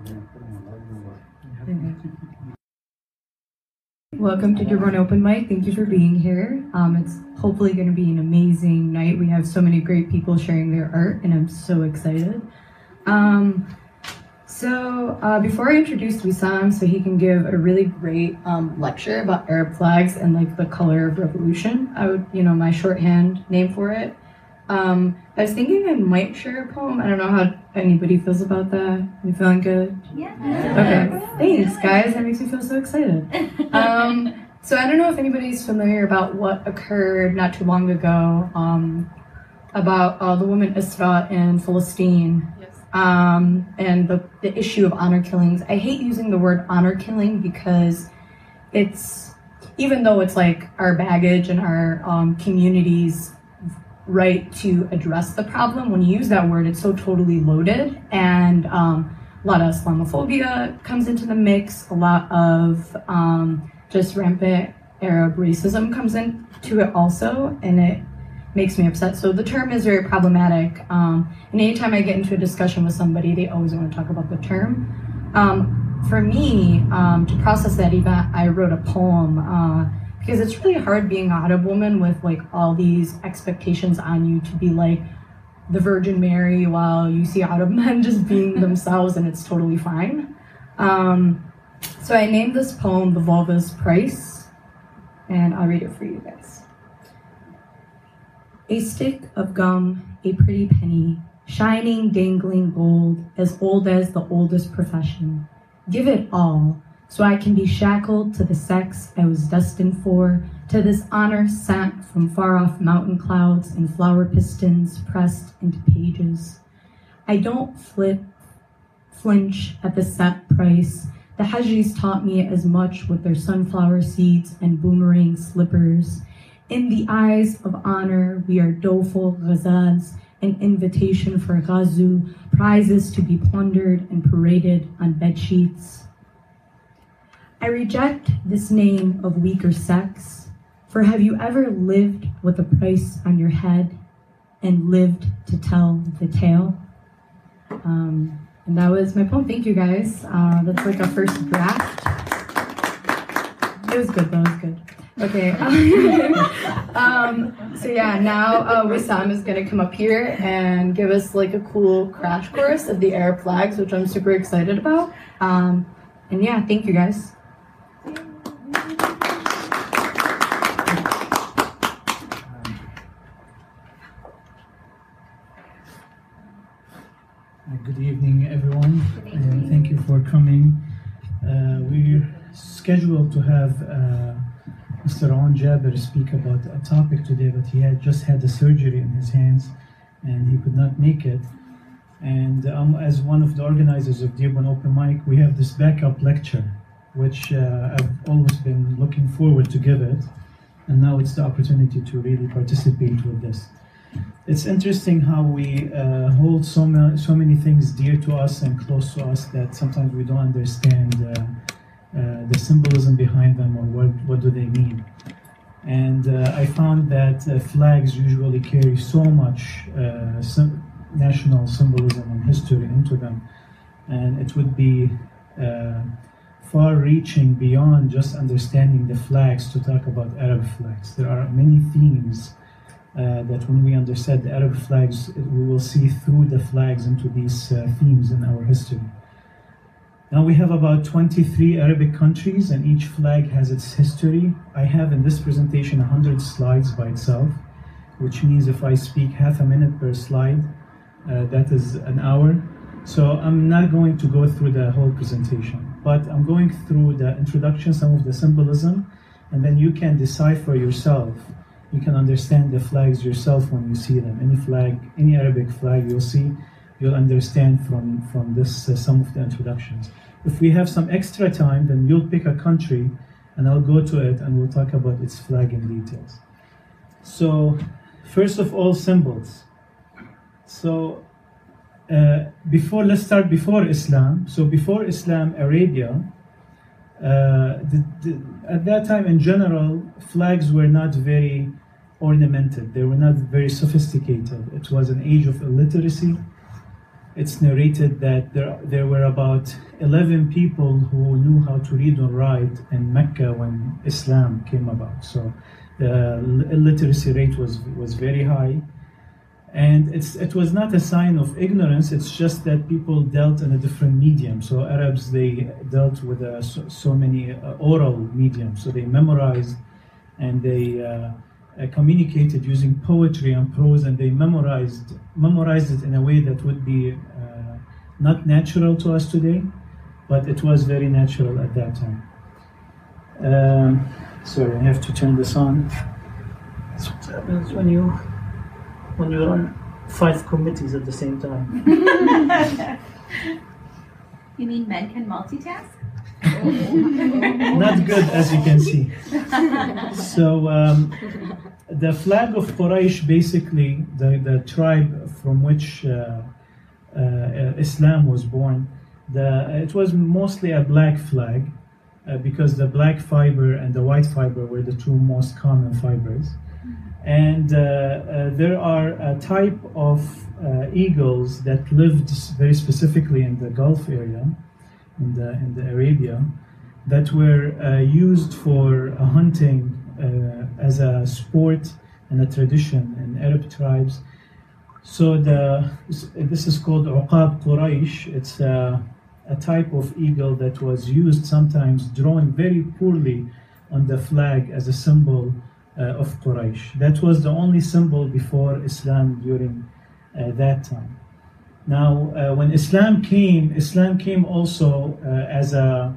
Welcome to Dearborn Open Mic. Thank you for being here. It's hopefully going to be an amazing night. We have so many great people sharing their art, and I'm so excited. Before I introduce Wissam, so he can give a really great lecture about Arab flags and like the color of revolution, I would, my shorthand name for it. I was thinking I might share a poem. I don't know how anybody feels about that. You feeling good? Yeah. Okay. Thanks, guys. That makes me feel so excited. So I don't know if anybody's familiar about what occurred not too long ago about the woman Isra in Palestine. Yes. And the issue of honor killings. I hate using the word honor killing because even though it's like our baggage and our community's right to address the problem, when you use that word, it's so totally loaded, and a lot of Islamophobia comes into the mix, a lot of just rampant Arab racism comes into it also, and it makes me upset. So the term is very problematic, and anytime I get into a discussion with somebody, they always want to talk about the term. For me, to process that event, I wrote a poem, because it's really hard being a Arab woman with like all these expectations on you to be like the Virgin Mary while you see Arab men just being themselves, and it's totally fine. So I named this poem The Vulva's Price, and I'll read it for you guys. A stick of gum, a pretty penny, shining, dangling gold, as old as the oldest profession. Give it all, so I can be shackled to the sex I was destined for, to this honor sent from far-off mountain clouds and flower pistons pressed into pages. I don't flinch at the set price. The Hajis taught me as much with their sunflower seeds and boomerang slippers. In the eyes of honor, we are doleful ghazals, an invitation for ghazu, prizes to be plundered and paraded on bedsheets. I reject this name of weaker sex, for have you ever lived with a price on your head and lived to tell the tale? And that was my poem. Thank you, guys. That's like a first draft. It was good, though. It was good. Okay. Now Wissam is going to come up here and give us like a cool crash course of the Arab flags, which I'm super excited about. Thank you, guys. Good evening, everyone. Thank you for coming. We're scheduled to have Mr. Ron Jaber speak about a topic today, but he had just had a surgery in his hands and he could not make it. And as one of the organizers of Dearborn Open Mic, we have this backup lecture, which I've always been looking forward to give it. And now it's the opportunity to really participate with this. It's interesting how we hold so many things dear to us and close to us that sometimes we don't understand the symbolism behind them, or what do they mean. And I found that flags usually carry so much national symbolism and history into them, and it would be far-reaching beyond just understanding the flags to talk about Arab flags. There are many themes that when we understand the Arab flags, we will see through the flags into these themes in our history. Now we have about 23 Arabic countries, and each flag has its history. I have in this presentation 100 slides by itself, which means if I speak half a minute per slide, that is an hour. So I'm not going to go through the whole presentation, but I'm going through the introduction, some of the symbolism, and then you can decide for yourself. You can understand the flags yourself when you see them. Any flag, any Arabic flag you'll see, you'll understand from this some of the introductions. If we have some extra time, then you'll pick a country and I'll go to it and we'll talk about its flag in details. So first of all, symbols. So let's start before Islam. So before Islam, Arabia, at that time in general, flags were not very ornamented. They were not very sophisticated. It was an age of illiteracy. it's narrated that there were about 11 people who knew how to read and write in Mecca when Islam came about. So the illiteracy rate was very high. And it was not a sign of ignorance, it's just that people dealt in a different medium. So Arabs, they dealt with so many oral mediums. So they memorized and they communicated using poetry and prose, and they memorized it in a way that would be not natural to us today, but it was very natural at that time. Sorry, I have to turn this on. That's what happens when you run 5 committees at the same time. You mean men can multitask? Not good, as you can see. So the flag of Quraysh, basically the tribe from which Islam was born, it was mostly a black flag because the black fiber and the white fiber were the two most common fibers. And there are a type of eagles that lived very specifically in the Gulf area, in the Arabia, that were used for hunting as a sport and a tradition in Arab tribes. So this is called Uqab Quraysh. It's a type of eagle that was used, sometimes drawn very poorly on the flag as a symbol of Quraysh. That was the only symbol before Islam during that time. Now, when Islam came also as a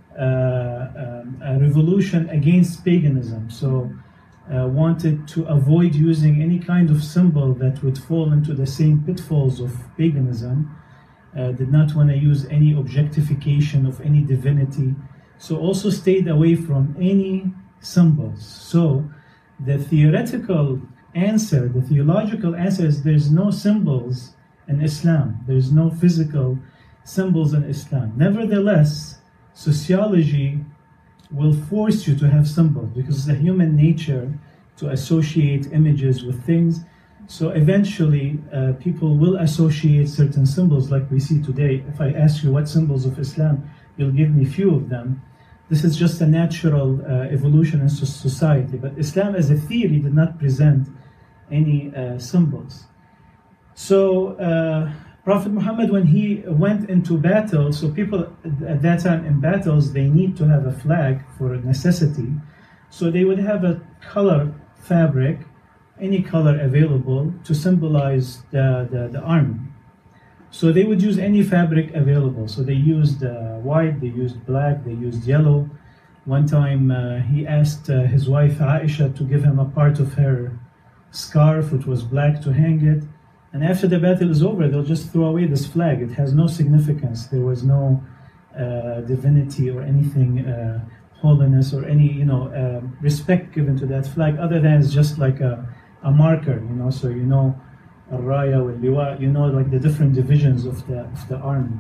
revolution against paganism. So wanted to avoid using any kind of symbol that would fall into the same pitfalls of paganism. Did not want to use any objectification of any divinity. So also stayed away from any symbols. So the theological answer is there's no symbols in Islam. There's no physical symbols in Islam. Nevertheless, sociology will force you to have symbols because it's a human nature to associate images with things. So eventually, people will associate certain symbols like we see today. If I ask you what symbols of Islam, you'll give me few of them. This is just a natural evolution in society. But Islam as a theory did not present any symbols. So Prophet Muhammad, when he went into battle, so people at that time in battles, they need to have a flag for a necessity. So they would have a color fabric, any color available to symbolize the army. So they would use any fabric available. So they used white, they used black, they used yellow. One time he asked his wife Aisha to give him a part of her scarf, which was black, to hang it. And after the battle is over, they'll just throw away this flag. It has no significance. There was no divinity or anything, holiness or any respect given to that flag, other than it's just like a marker, So Al-Raya, Al-Liwa, like the different divisions of the army.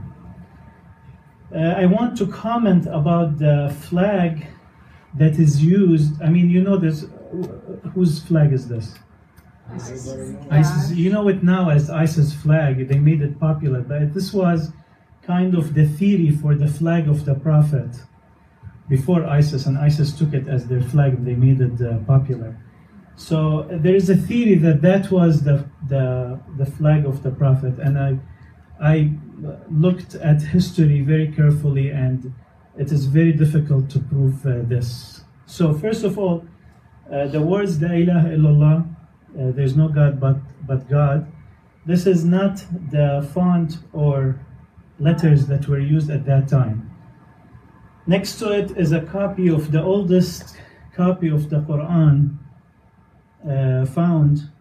I want to comment about the flag that is used. I mean, this. Whose flag is this? ISIS. You know it now as ISIS flag. They made it popular, but this was kind of the theory for the flag of the Prophet before ISIS, and ISIS took it as their flag and they made it popular. So there is a theory that was the flag of the Prophet, and I looked at history very carefully, and it is very difficult to prove this. So first of all, the words La ilaha illallah, there's no God but God, this is not the font or letters that were used at that time. Next to it is a copy of the oldest copy of the Quran found.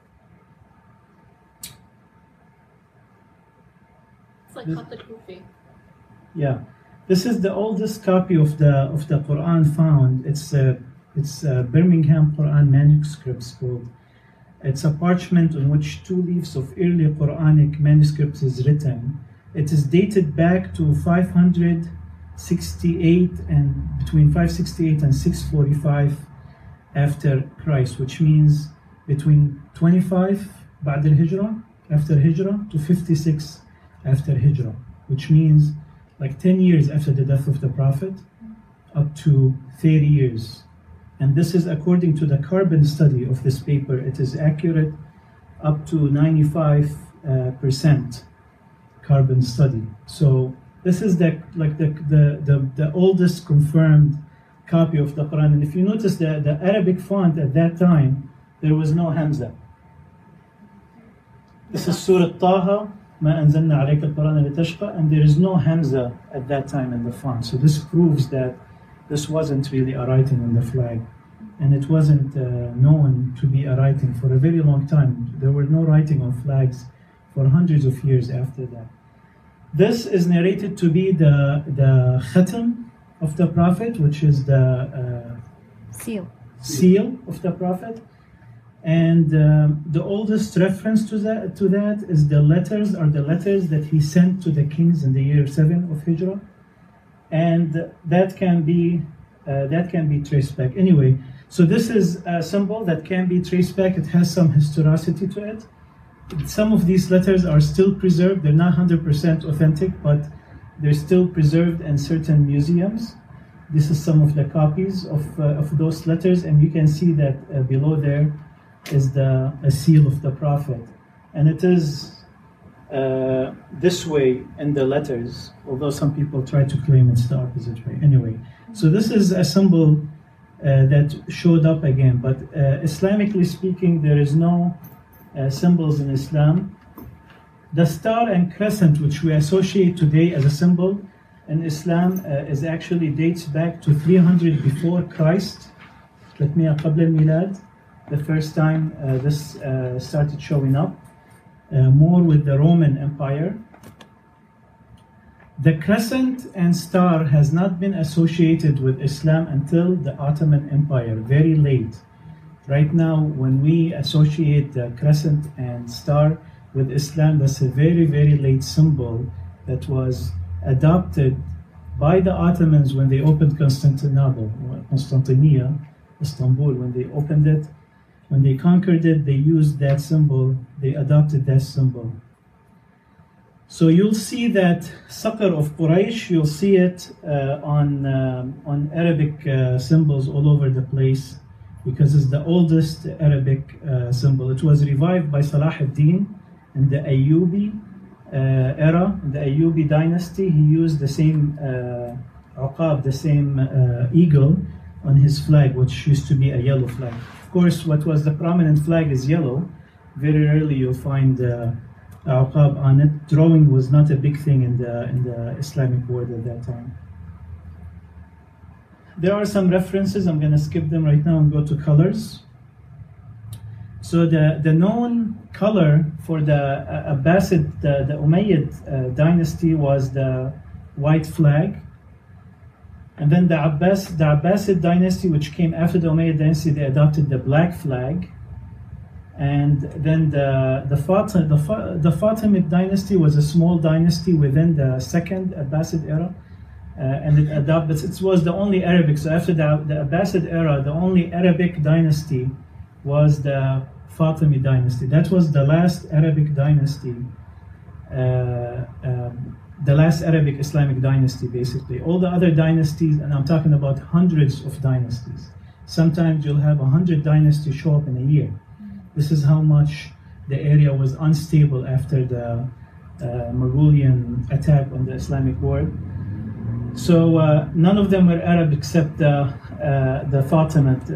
It's like Khat al-Kufi. Yeah, this is the oldest copy of the Quran found. It's Birmingham Quran manuscripts called. It's a parchment on which 2 leaves of early Quranic manuscripts is written. It is dated back to 568 and between 568 and 645 after Christ, which means between 25 بعد الهجرة, after Hijrah, to 56 after Hijrah, which means like 10 years after the death of the Prophet, up to 30 years. And this is according to the carbon study of this paper. It is accurate up to 95% carbon study. So this is the oldest confirmed copy of the Quran. And if you notice the Arabic font at that time, there was no Hamza. This is Surah Taha, ما أنزلنا عليك القرآن لتشقى, and there is no Hamza at that time in the font. So this proves that this wasn't really a writing on the flag, and it wasn't known to be a writing for a very long time. There were no writing on flags for hundreds of years after that. This is narrated to be the khatam of the Prophet, which is the seal of the Prophet. And the oldest reference to that is the letters that he sent to the kings in the year 7 of Hijrah, and that can be traced back. Anyway, so this is a symbol that can be traced back. It has some historicity to it. Some of these letters are still preserved. They're not 100% authentic, but they're still preserved in certain museums. This is some of the copies of those letters, and you can see that below there is a seal of the Prophet, and it is this way in the letters, although some people try to claim it's the opposite way. Anyway, so this is a symbol that showed up again, but Islamically speaking, there is no symbols in Islam. The star and crescent, which we associate today as a symbol in Islam, is actually dates back to 300 before Christ. قبل الميلاد. The first time this started showing up, more with the Roman Empire. The crescent and star has not been associated with Islam until the Ottoman Empire, very late. Right now, when we associate the crescent and star with Islam, that's a very, very late symbol that was adopted by the Ottomans when they opened Constantinople, Istanbul, when they opened it. When they conquered it, they used that symbol, they adopted that symbol. So you'll see that Saqr of Quraysh, you'll see it on Arabic symbols all over the place, because it's the oldest Arabic symbol. It was revived by Salah ad-Din in the Ayyubi era, in the Ayyubi dynasty. He used the same uqab, the same eagle on his flag, which used to be a yellow flag. Of course, what was the prominent flag is yellow. Very rarely you'll find uqab on it. Drawing was not a big thing in the Islamic world at that time. There are some references. I'm going to skip them right now and go to colors. So the known color for the Abbasid, the Umayyad dynasty was the white flag. And then the Abbasid dynasty, which came after the Umayyad dynasty, they adopted the black flag. And then the Fatimid dynasty was a small dynasty within the second Abbasid era, and it was the only Arabic. So after the Abbasid era, the only Arabic dynasty was the Fatimid dynasty. That was the last Arabic dynasty. The last Arabic Islamic dynasty, basically. All the other dynasties, and I'm talking about hundreds of dynasties. Sometimes you'll have 100 dynasties show up in a year. This is how much the area was unstable after the Mongolian attack on the Islamic world. So none of them were Arab except the Fatimid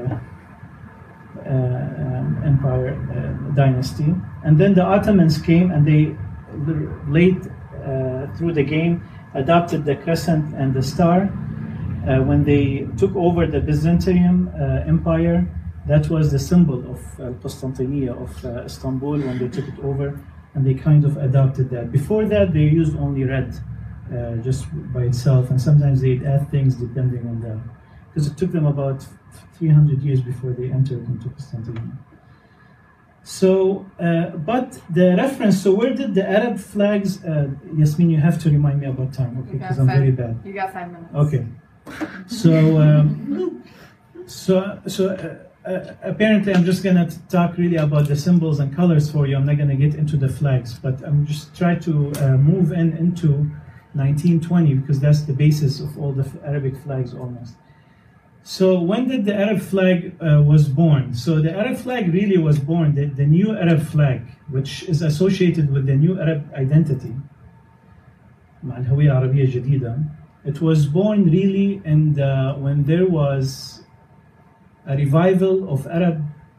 Empire dynasty. And then the Ottomans came, and they late through the game adopted the crescent and the star. When they took over the Byzantium Empire, that was the symbol of Constantinople, of Istanbul, when they took it over, and they kind of adopted that. Before that, they used only red, just by itself, and sometimes they'd add things depending on the, because it took them about 300 years before they entered into Constantinople. So, but the reference, so where did the Arab flags, Yasmin, you have to remind me about time, okay, because I'm very bad. You got 5 minutes. Okay. So, apparently I'm just going to talk really about the symbols and colors for you. I'm not going to get into the flags, but I'm just trying to move into 1920 because that's the basis of all the Arabic flags almost. So when did the Arab flag was born? So the Arab flag really was born, the new Arab flag, which is associated with the new Arab identity. مع الهوية العربية الجديدة. It was born really when there was a revival of Arab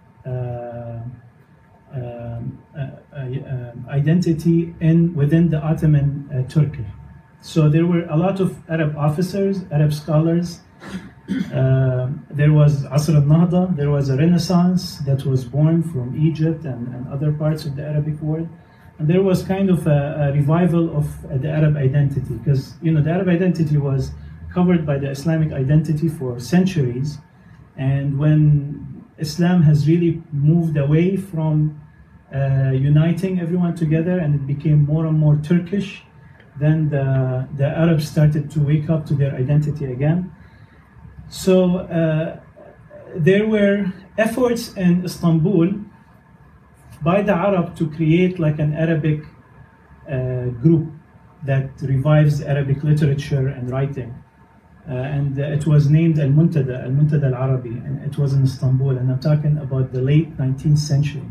identity within the Ottoman Turkey. So there were a lot of Arab officers, Arab scholars. There was Asr al-Nahda, there was a renaissance that was born from Egypt and other parts of the Arabic world. And there was kind of a revival of the Arab identity because, the Arab identity was covered by the Islamic identity for centuries. And when Islam has really moved away from uniting everyone together and it became more and more Turkish, then the Arabs started to wake up to their identity again. So there were efforts in Istanbul by the Arab to create like an Arabic group that revives Arabic literature and writing. And it was named Al-Muntada Al-Arabi, and it was in Istanbul, and I'm talking about the late 19th century,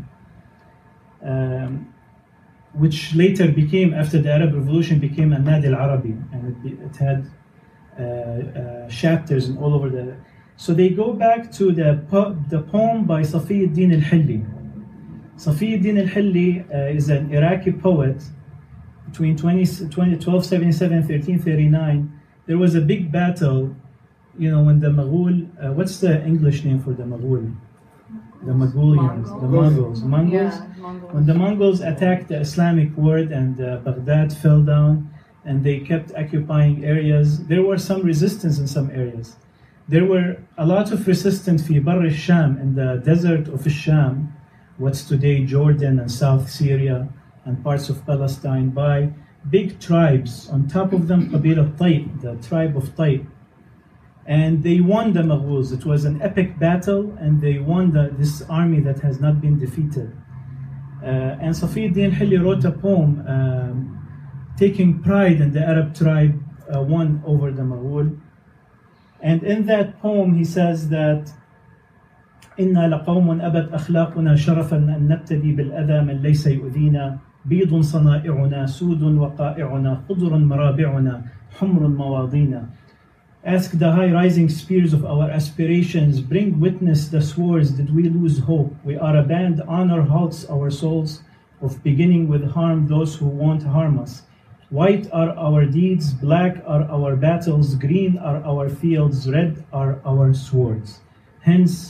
which later became, after the Arab Revolution, became Al-Nadi Al-Arabi, and it had chapters all over the... So they go back to the poem by Safi ad-Din al-Hilli. Safi ad-Din al-Hilli is an Iraqi poet between 1277 and 1339. There was a big battle, when the Mughal, what's the English name for the Mughal? The Mongolians, the Mongols. Mongols. When the Mongols attacked the Islamic world and Baghdad fell down and they kept occupying areas, there was some resistance in some areas. There were a lot of resistance في بر الشام, in the desert of Sham, what's today Jordan and South Syria and parts of Palestine, by big tribes. On top of them, Qabil al-Tayb, the tribe of Tayb. And they won the Mughals. It was an epic battle, and they won this army that has not been defeated. And Safi ad-Din Hilli wrote a poem taking pride in the Arab tribe won over the Mughal. And in that poem, he says that إنا لقوم أبت أخلاقنا شرفا أن نبتدي بالأذى من ليس يؤذينا بيض صنائعنا سود وقائعنا خضر مرابعنا حمر مواضينا. Ask the high rising spears of our aspirations, bring witness the swords, did we lose hope? We are a band, honor halts our souls, of beginning with harm those who won't harm us. White are our deeds, black are our battles, green are our fields, red are our swords. Hence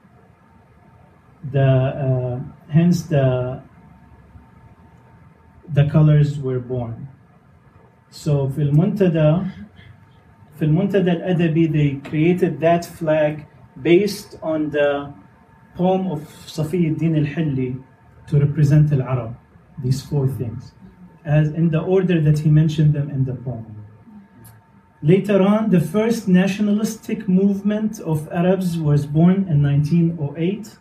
the colors were born. So في المنتدى الأدبي, they created that flag based on the poem of Safi ad-Din al-Hilli to represent al-Arab, these four things, as in the order that he mentioned them in the poem. Later on, the first nationalistic movement of Arabs was born in 1908,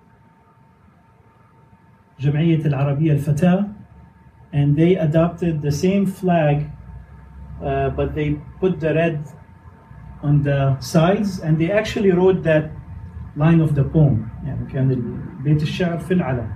جمعية العربية الفتاة, and they adopted the same flag, but they put the red on the sides, and they actually wrote that line of the poem. يعني كان بيت الشعر في العلم.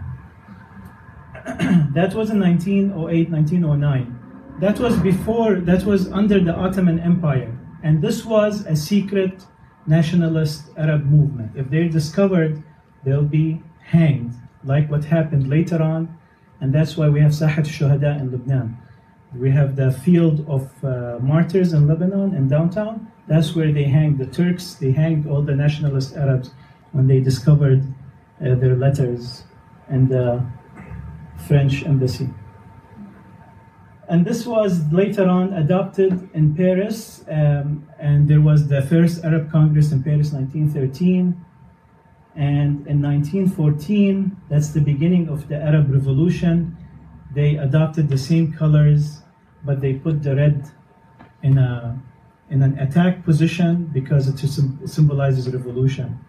That was in 1908, 1909. That was under the Ottoman Empire, and this was a secret nationalist Arab movement. If they're discovered, they'll be hanged, like what happened later on, and that's why we have Sahat al-Shuhada in Lebanon. We have the field of martyrs in Lebanon, in downtown. That's where they hanged the Turks. They hanged all the nationalist Arabs when they discovered their letters in the French embassy. And this was later on adopted in Paris, and there was the first Arab Congress in Paris, 1913. And in 1914, that's the beginning of the Arab Revolution. They adopted the same colors, but they put the red in an attack position because it symbolizes revolution.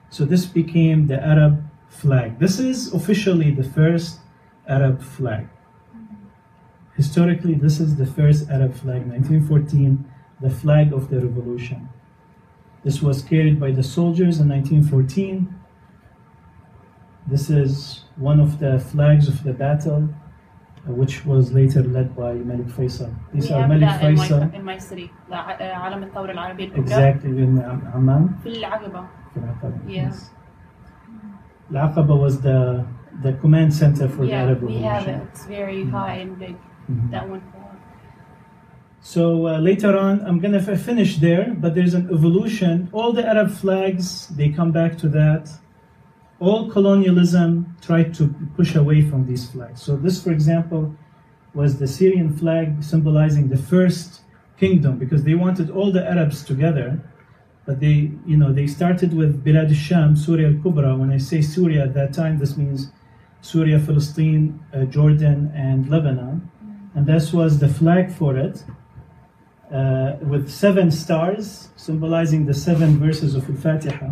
So this became the Arab flag. This is officially the first Arab flag. Historically, this is the first Arab flag, 1914, the flag of the revolution. This was carried by the soldiers in 1914. This is one of the flags of the battle, which was later led by Malik Faisal. These are Malik Faisal. In my city, علم الثورة العربية الكبرى. Exactly, in Amman. في العقبة. Yeah. Yes. Al-Aqaba was the command center for the Arab Revolution. Yeah, we have it. It's very high and big. That one. So later on, I'm going to finish there, but there's an evolution. All the Arab flags, they come back to that. All colonialism tried to push away from these flags. So this, for example, was the Syrian flag symbolizing the first kingdom, because they wanted all the Arabs together. But they started with Bilad al-Sham, Surya al-Kubra. When I say Syria at that time, this means Syria, Palestine, Jordan, and Lebanon. And this was the flag for it, with 7 stars, symbolizing the 7 verses of Al-Fatiha.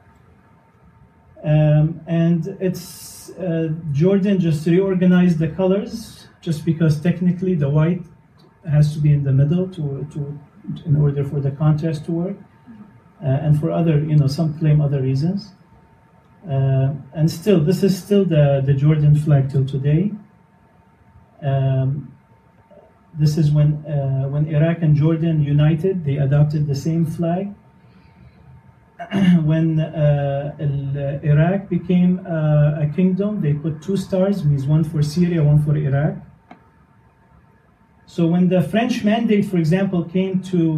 And it's Jordan just reorganized the colors, just because technically the white has to be in the middle in order for the contrast to work. And for other, some claim other reasons. And still, this is still the Jordan flag till today. This is when Iraq and Jordan united, they adopted the same flag. When Iraq became a kingdom, they put 2 stars, means one for Syria, one for Iraq. So when the French mandate, for example, came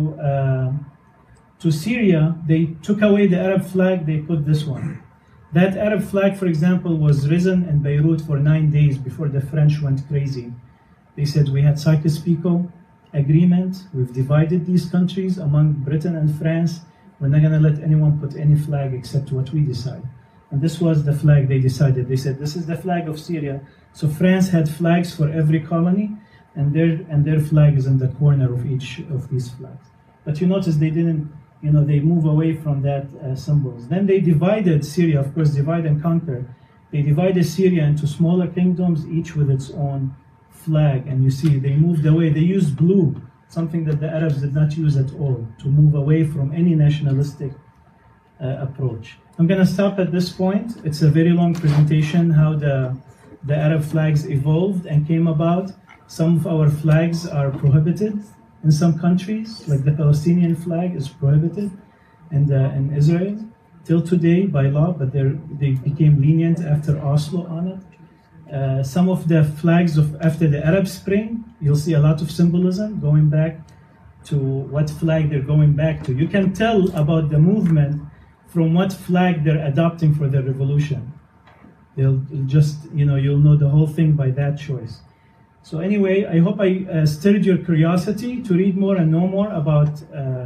to Syria, they took away the Arab flag, they put this one. That Arab flag, for example, was risen in Beirut for 9 days before the French went crazy. They said, we had Sykes-Picot agreement, we've divided these countries among Britain and France, we're not gonna let anyone put any flag except what we decide. And this was the flag they decided. They said, this is the flag of Syria. So France had flags for every colony, and their flag is in the corner of each of these flags. But you notice they didn't, they move away from that symbols. Then they divided Syria, of course, divide and conquer. They divided Syria into smaller kingdoms, each with its own flag. And you see, they moved away. They used blue, something that the Arabs did not use at all, to move away from any nationalistic approach. I'm going to stop at this point. It's a very long presentation, how the Arab flags evolved and came about. Some of our flags are prohibited in some countries, like the Palestinian flag is prohibited in Israel till today by law, but they became lenient after Oslo on it. Some of the flags after the Arab Spring, you'll see a lot of symbolism going back to what flag they're going back to. You can tell about the movement from what flag they're adopting for the revolution. They'll just, you'll know the whole thing by that choice. So anyway, I hope I stirred your curiosity to read more and know more about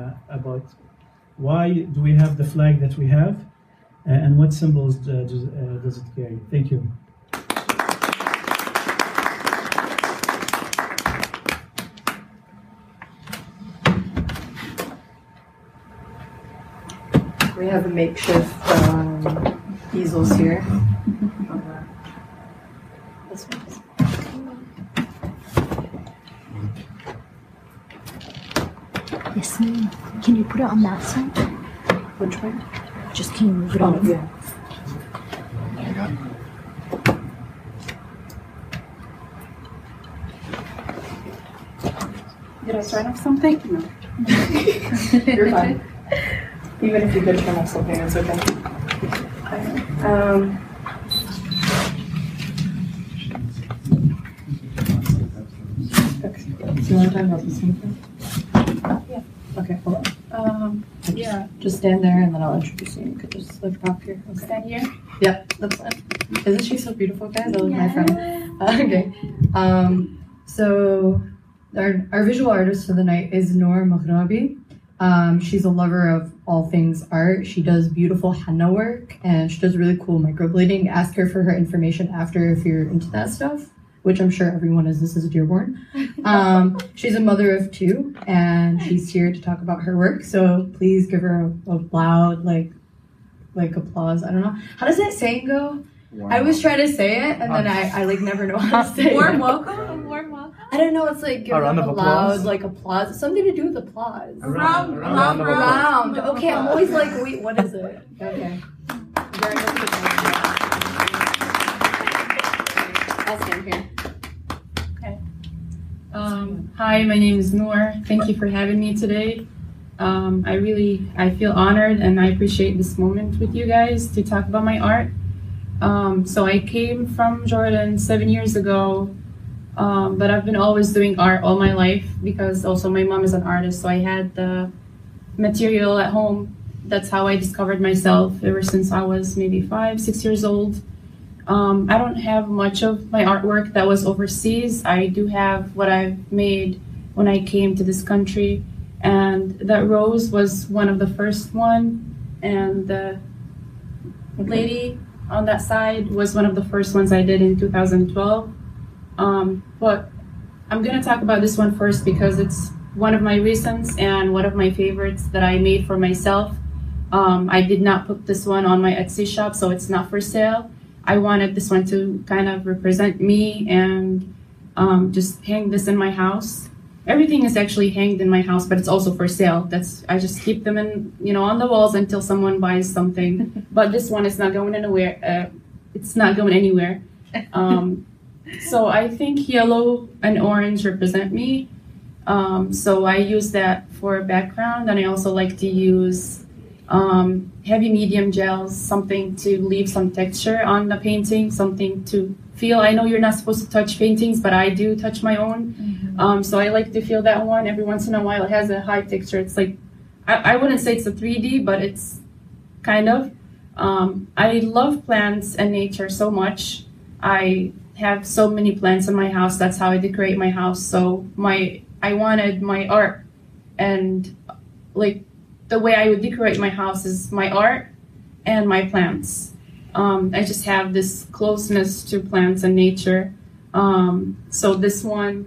why do we have the flag that we have, and what symbols does it carry. Thank you. We have a makeshift easels here. This one. Yasmin, can you put it on that side? Which one? Just can you move it on? Yeah. Did I start off something? No. You're fine. Even if you could turn off something, it's okay. Okay. So you want to talk about the same thing? Yeah. Okay, hold on. Yeah. Just stand there and then I'll introduce you. You could just talk here. Okay. Stand here. Yep, that's fine. Isn't she so beautiful, guys? That was my friend. Okay. So our visual artist for the night is Noor Maghrabi. She's a lover of all things art. She does beautiful henna work and she does really cool microblading. Ask her for her information after if you're into that stuff, which I'm sure everyone is. This is Dearborn. She's a mother of 2 and she's here to talk about her work. So please give her a loud, like applause. I don't know. How does that saying go? I always try to say it, and then I like never know how to say Warm it. welcome. Warm welcome. I don't know. It's like give A round them of a loud applause? like applause. It's something to do with applause. Round of applause. Round. Okay, I'm always like, wait, what is it? Okay. Very much. I'll stand here. Hi, my name is Noor. Thank you for having me today. I feel honored and I appreciate this moment with you guys to talk about my art. So I came from Jordan 7 years ago, but I've been always doing art all my life because also my mom is an artist, so I had the material at home. That's how I discovered myself ever since I was maybe 5, 6 years old. I don't have much of my artwork that was overseas. I do have what I've made when I came to this country, and that rose was one of the first one, and the lady on that side was one of the first ones I did in 2012. But I'm gonna talk about this one first because it's one of my recents and one of my favorites that I made for myself. I did not put this one on my Etsy shop, so it's not for sale. I wanted this one to kind of represent me and just hang this in my house. Everything is actually hanged in my house, but it's also for sale. I just keep them in, on the walls until someone buys something. But this one is not going anywhere. It's not going anywhere. So I think yellow and orange represent me. So I use that for a background, and I also like to use heavy medium gels, something to leave some texture on the painting, something to feel. I know you're not supposed to touch paintings, but I do touch my own. So I like to feel that one every once in a while. It has a high texture. It's like, I wouldn't say it's a 3D, but it's kind of. I love plants and nature so much. I have so many plants in my house. That's how I decorate my house. So I wanted my art, and like the way I would decorate my house is my art and my plants. I just have this closeness to plants and nature. So this one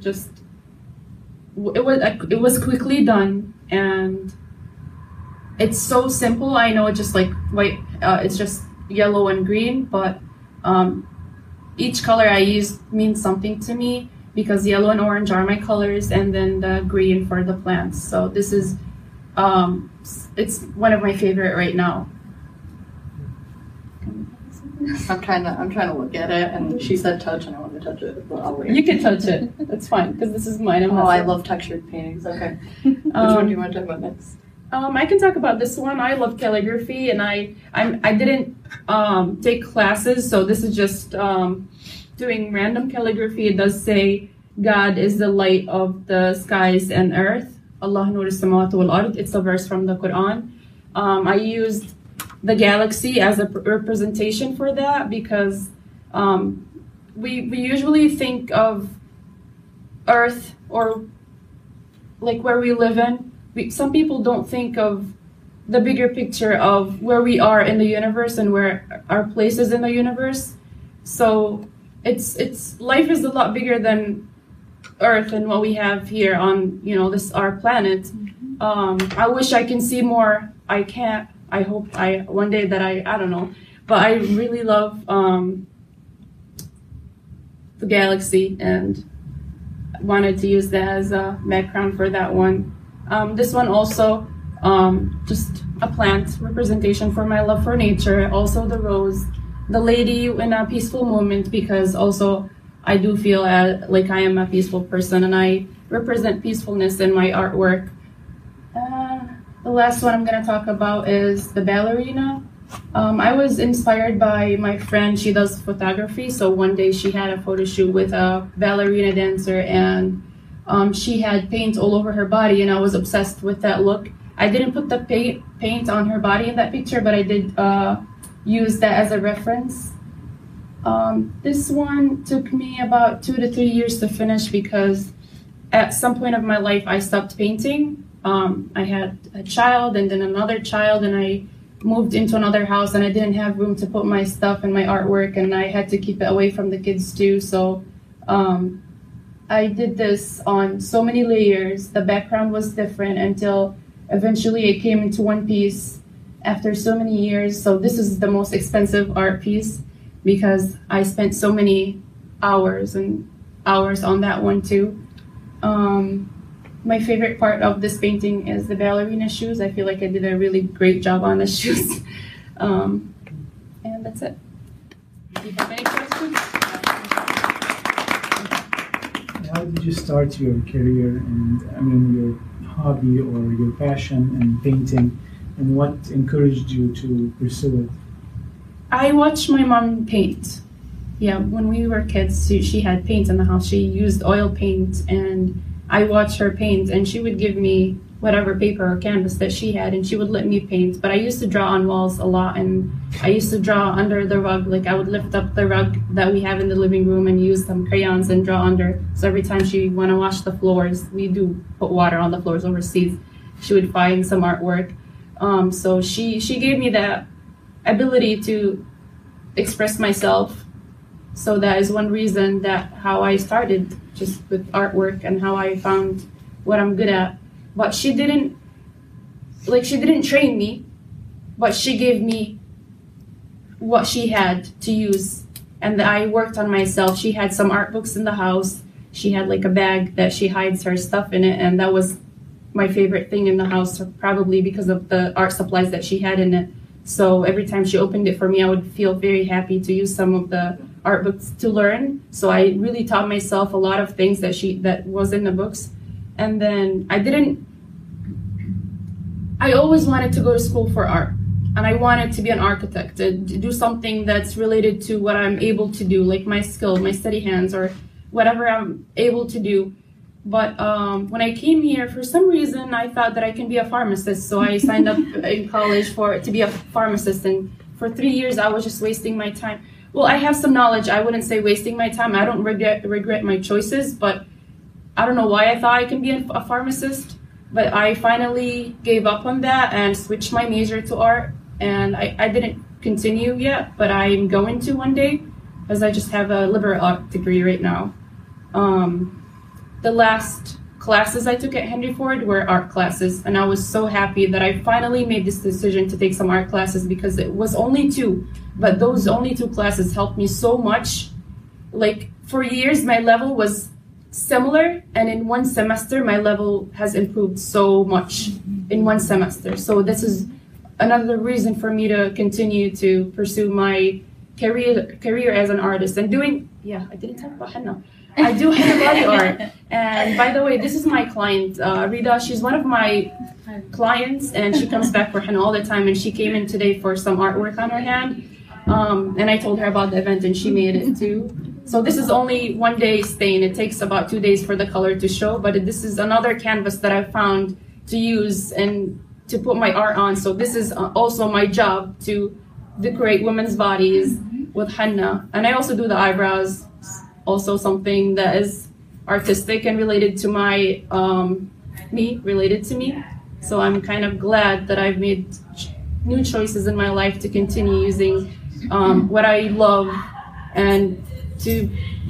it was quickly done, and it's so simple. I know it's just like white, it's just yellow and green, but each color I use means something to me because yellow and orange are my colors, and then the green for the plants. So this is, it's one of my favorite right now. I'm trying to look at it, and she said touch, and I want to touch it. But I'll wait. You can touch it. It's fine because this is mine. I love textured paintings. Okay. Which one do you want to talk about next? I can talk about this one. I love calligraphy, and I didn't take classes, so this is just doing random calligraphy. It does say God is the light of the skies and earth. Allah nur as-samawati wal ard. It's a verse from the Quran. I used the galaxy as a representation for that because we usually think of Earth or like where we live in. Some people don't think of the bigger picture of where we are in the universe and where our place is in the universe. So it's life is a lot bigger than Earth and what we have here on this our planet. I wish I can see more. I can't. I hope one day that I don't know, but I really love the galaxy and wanted to use that as a background for that one. This one also just a plant representation for my love for nature. Also the rose, the lady in a peaceful moment because also I do feel like I am a peaceful person and I represent peacefulness in my artwork. The last one I'm going to talk about is the ballerina. I was inspired by my friend. She does photography. So one day she had a photo shoot with a ballerina dancer and she had paint all over her body and I was obsessed with that look. I didn't put the paint on her body in that picture, but I did use that as a reference. This one took me about 2 to 3 years to finish because at some point of my life I stopped painting. I had a child and then another child and I moved into another house and I didn't have room to put my stuff and my artwork and I had to keep it away from the kids too. So I did this on so many layers. The background was different until eventually it came into one piece after so many years. So this is the most expensive art piece because I spent so many hours and hours on that one too. My favorite part of this painting is the ballerina shoes. I feel like I did a really great job on the shoes. And that's it. Do you have any questions? How did you start your career and your hobby or your passion in painting, and what encouraged you to pursue it? I watched my mom paint. Yeah, when we were kids, she had paint in the house. She used oil paint, and I watched her paint, and she would give me whatever paper or canvas that she had, and she would let me paint. But I used to draw on walls a lot, and I used to draw under the rug. Like I would lift up the rug that we have in the living room and use some crayons and draw under. So every time she want to wash the floors, we do put water on the floors overseas, she would find some artwork. So she gave me that ability to express myself. So that is one reason that how I started just with artwork and how I found what I'm good at. But she didn't train me, but she gave me what she had to use. And I worked on myself. She had some art books in the house. She had like a bag that she hides her stuff in it. And that was my favorite thing in the house, probably because of the art supplies that she had in it. So every time she opened it for me, I would feel very happy to use some of the art books to learn. So I really taught myself a lot of things that was in the books. And then I always wanted to go to school for art. And I wanted to be an architect, to do something that's related to what I'm able to do, like my skill, my steady hands, or whatever I'm able to do. But when I came here, for some reason, I thought that I can be a pharmacist. So I signed up in college to be a pharmacist. And for 3 years, I was just wasting my time. Well, I have some knowledge. I wouldn't say wasting my time. I don't regret my choices, but I don't know why I thought I can be a pharmacist. But I finally gave up on that and switched my major to art. And I didn't continue yet, but I'm going to one day, because I just have a liberal art degree right now. The last classes I took at Henry Ford were art classes, and I was so happy that I finally made this decision to take some art classes, because it was only 2, but those only 2 classes helped me so much. Like for years, my level was similar, and in 1 semester, my level has improved so much in 1 semester. So this is another reason for me to continue to pursue my career as an artist and doing. Yeah, I didn't talk about henna. I do henna body art. And by the way, this is my client, Rida. She's one of my clients, and she comes back for henna all the time. And she came in today for some artwork on her hand. And I told her about the event, and she made it too. So this is only 1 day stain. It takes about 2 days for the color to show. But this is another canvas that I found to use and to put my art on. So this is also my job, to decorate women's bodies with henna. And I also do the eyebrows. Also something that is artistic and related to my related to me. So I'm kind of glad that I've made new choices in my life to continue using what I love, and to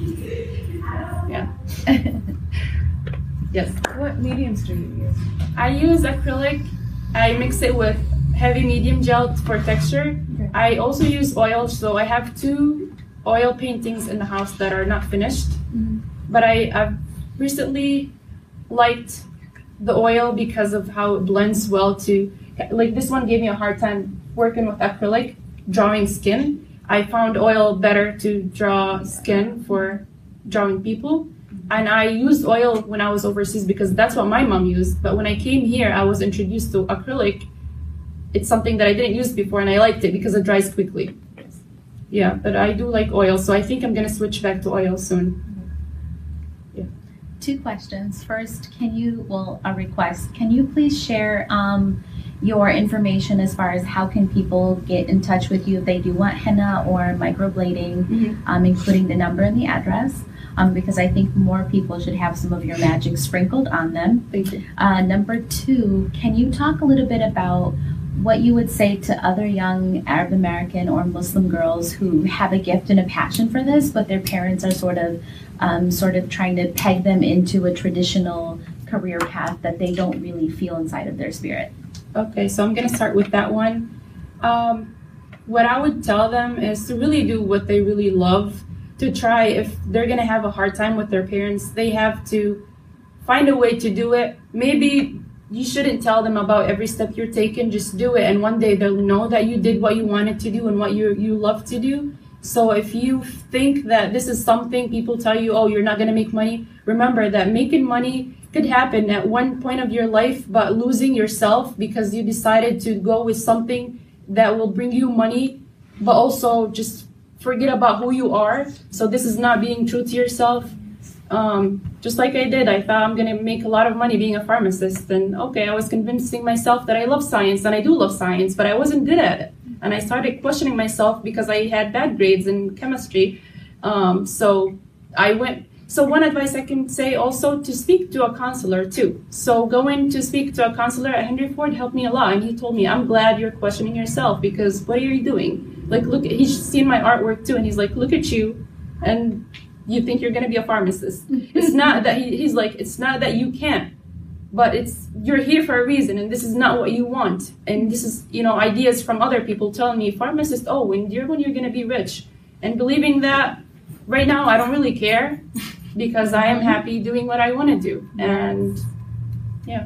yes. What mediums do you use? I use acrylic. I mix it with heavy medium gel for texture. Okay. I also use oil, so I have 2 oil paintings in the house that are not finished. But I've recently liked the oil because of how it blends well to, like this one gave me a hard time working with acrylic, drawing skin. I found oil better to draw skin for drawing people. And I used oil when I was overseas because that's what my mom used. But when I came here, I was introduced to acrylic. It's something that I didn't use before, and I liked it because it dries quickly. Yeah, but I do like oil, so I think I'm gonna switch back to oil soon. 2 questions. First, a request. Can you please share your information as far as how can people get in touch with you if they do want henna or microblading, including the number and the address, because I think more people should have some of your magic sprinkled on them. Thank you. Number 2, can you talk a little bit about what you would say to other young Arab American or Muslim girls who have a gift and a passion for this, but their parents are sort of trying to peg them into a traditional career path that they don't really feel inside of their spirit? Okay, so I'm gonna start with that one. What I would tell them is to really do what they really love, to try. If they're gonna have a hard time with their parents, they have to find a way to do it. Maybe you shouldn't tell them about every step you're taking, just do it, and one day they'll know that you did what you wanted to do and what you love to do. So if you think that this is something people tell you, oh, you're not gonna make money, remember that making money could happen at one point of your life, but losing yourself because you decided to go with something that will bring you money, but also just forget about who you are. So this is not being true to yourself. Just like I did, I thought I'm gonna make a lot of money being a pharmacist, and okay, I was convincing myself that I love science, and I do love science, but I wasn't good at it. And I started questioning myself because I had bad grades in chemistry. So one advice I can say also, to speak to a counselor too. So going to speak to a counselor at Henry Ford helped me a lot, and he told me, I'm glad you're questioning yourself, because what are you doing? Like, look, he's seen my artwork too, and he's like, look at you, and you think you're gonna be a pharmacist. It's not that he's like, it's not that you can't, but you're here for a reason, and this is not what you want. And this is, ideas from other people telling me, pharmacist, oh, when you're gonna be rich. And believing that, right now I don't really care, because I am happy doing what I want to do. And yeah.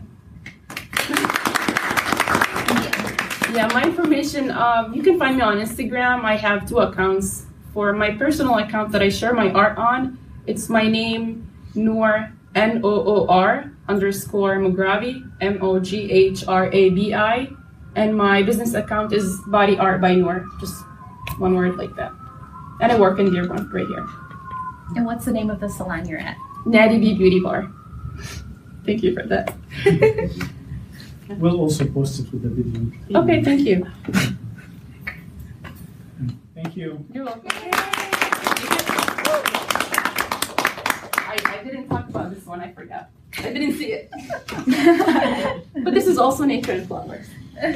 Yeah, my information, you can find me on Instagram. I have 2 accounts. For my personal account that I share my art on, it's my name, Noor, Noor _Moghrabi, Moghrabi. And my business account is Body Art by Noor, just one word like that. And I work in Dearborn, right here. And what's the name of the salon you're at? Natty B Beauty Bar. Thank you for that. We'll also post it with the video. Okay, thank you. Thank you. You're welcome. I didn't talk about this one, I forgot. I didn't see it. But this is also nature and flowers.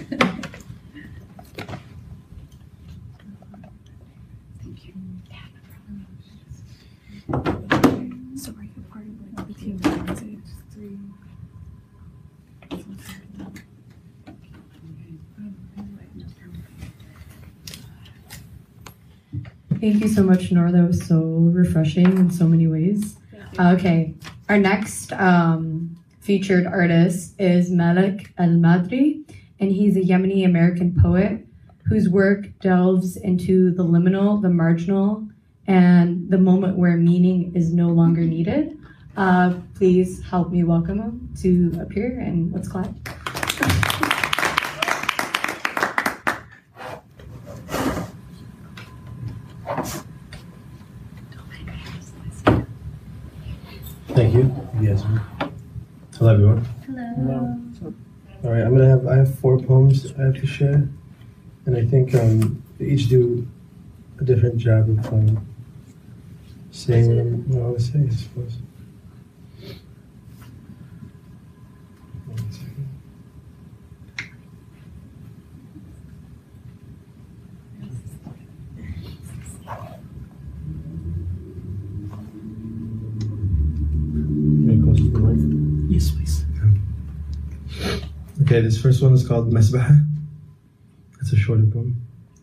So are you part of like the team that is it? Just 3. Thank you so much, Noor. That was so refreshing in so many ways. Okay, our next featured artist is Malik Al-Madri, and he's a Yemeni American poet whose work delves into the liminal, the marginal, and the moment where meaning is no longer needed. Please help me welcome him to appear, and let's clap. Thank you. Yes. Hello, everyone. Hello. All right, I have 4 poems I have to share, and I think they each do a different job of saying what I want to say, I suppose. One second. Very close to the mic. Yes, please. Okay, this first one is called Masbaha. It's a shorter poem.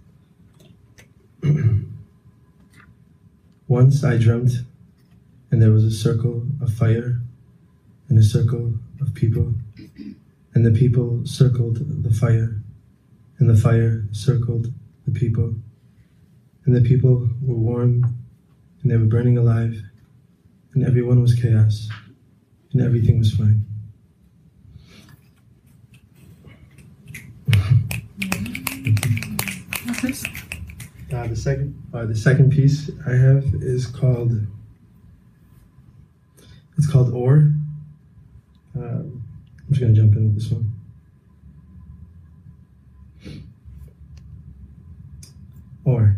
Once I dreamt, and there was a circle of fire, and a circle of people, and the people circled the fire, and the fire circled the people, and the people were warm, and they were burning alive, and everyone was chaos, and everything was fine. The second piece I have is called Or. I'm just gonna jump in with this one. Or.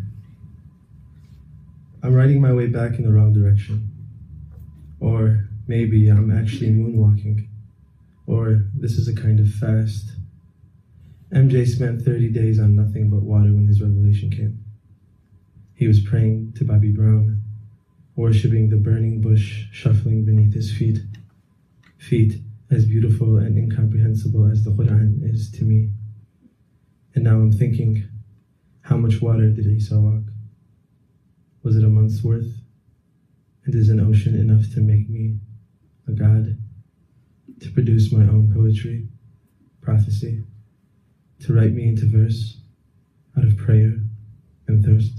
I'm riding my way back in the wrong direction. Or maybe I'm actually moonwalking. Or this is a kind of fast. MJ spent 30 days on nothing but water when his revelation came. He was praying to Bobby Brown, worshipping the burning bush shuffling beneath his feet. Feet as beautiful and incomprehensible as the Quran is to me. And now I'm thinking, how much water did Isa walk? Was it a month's worth? And is an ocean enough to make me a god? To produce my own poetry, prophecy? To write me into verse out of prayer and thirst?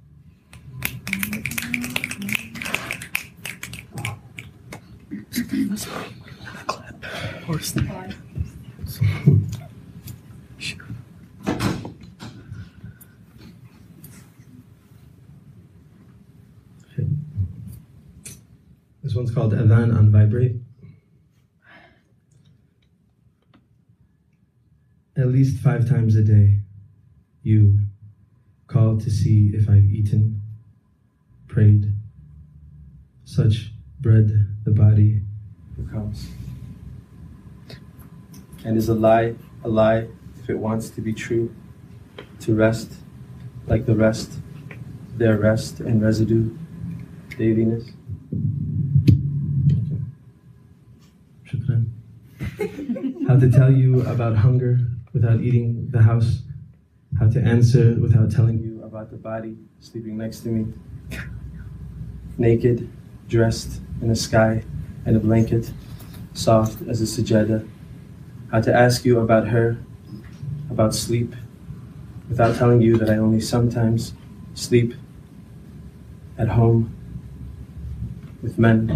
This one's called Adhan on Vibrate. At least 5 times a day, you call to see if I've eaten, prayed. Such bread the body becomes. And is a lie if it wants to be true, to rest like the rest, their rest and residue, dailiness. Shukran. How to tell you about hunger without eating the house, how to answer without telling you about the body sleeping next to me, naked, dressed in a sky and a blanket, soft as a sajada, how to ask you about her, about sleep, without telling you that I only sometimes sleep at home with men,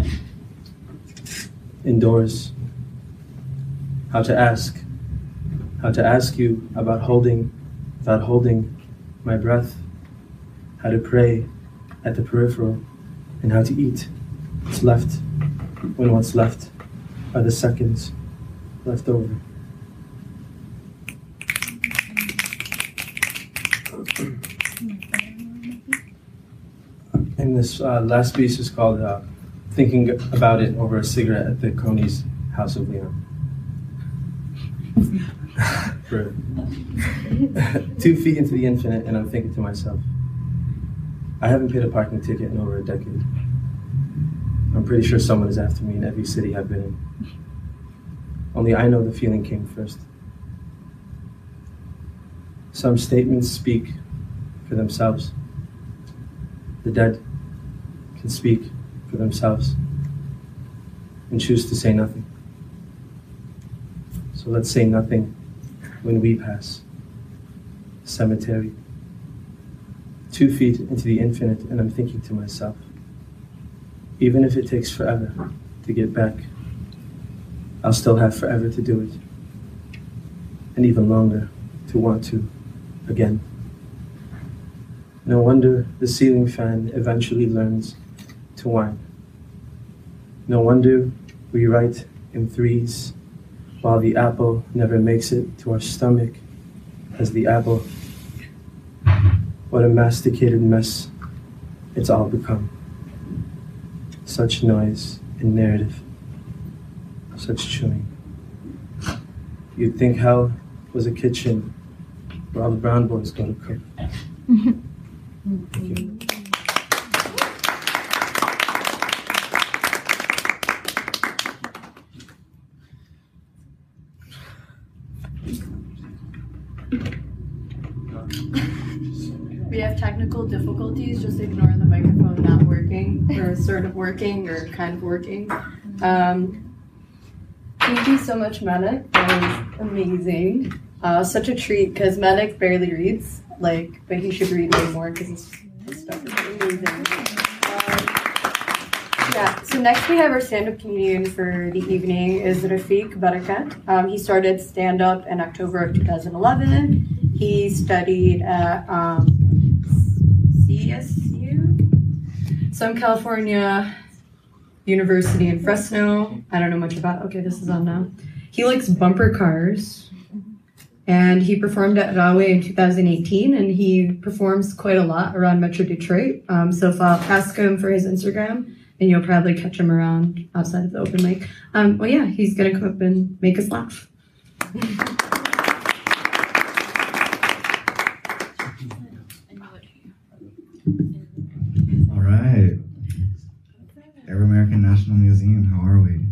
indoors, how to ask you about holding without holding my breath, how to pray at the peripheral, and how to eat what's left when what's left are the seconds left over. And this last piece is called Thinking About It Over a Cigarette at the Coney's House of Leon. For 2 feet into the infinite, and I'm thinking to myself, I haven't paid a parking ticket in over a decade. I'm pretty sure someone is after me in every city I've been in. Only I know the feeling came first. Some statements speak for themselves. The dead can speak for themselves and choose to say nothing. So let's say nothing when we pass. Cemetery. 2 feet into the infinite, and I'm thinking to myself, even if it takes forever to get back, I'll still have forever to do it. And even longer to want to again. No wonder the ceiling fan eventually learns to whine. No wonder we write in threes while the apple never makes it to our stomach as the apple. What a masticated mess it's all become. Such noise and narrative, such chewing. You'd think hell was a kitchen where all the brown boys go to cook. Thank you. We have technical difficulties, just ignore the microphone not working, or sort of working, or kind of working. Thank you so much, Manik. That was amazing. Such a treat, because Manik barely reads, but he should read way more, because his stuff is amazing. So next we have our stand-up comedian for the evening is Rafiq Barakat. He started stand-up in October of 2011. He studied at CSU, Southern California University in Fresno. I don't know much about, okay, this is on now. He likes bumper cars, and he performed at Rahway in 2018, and he performs quite a lot around Metro Detroit. So if I'll ask him for his Instagram, and you'll probably catch him around outside of the open mic. Well, yeah, he's gonna come up and make us laugh. All right. Arab American National Museum, how are we?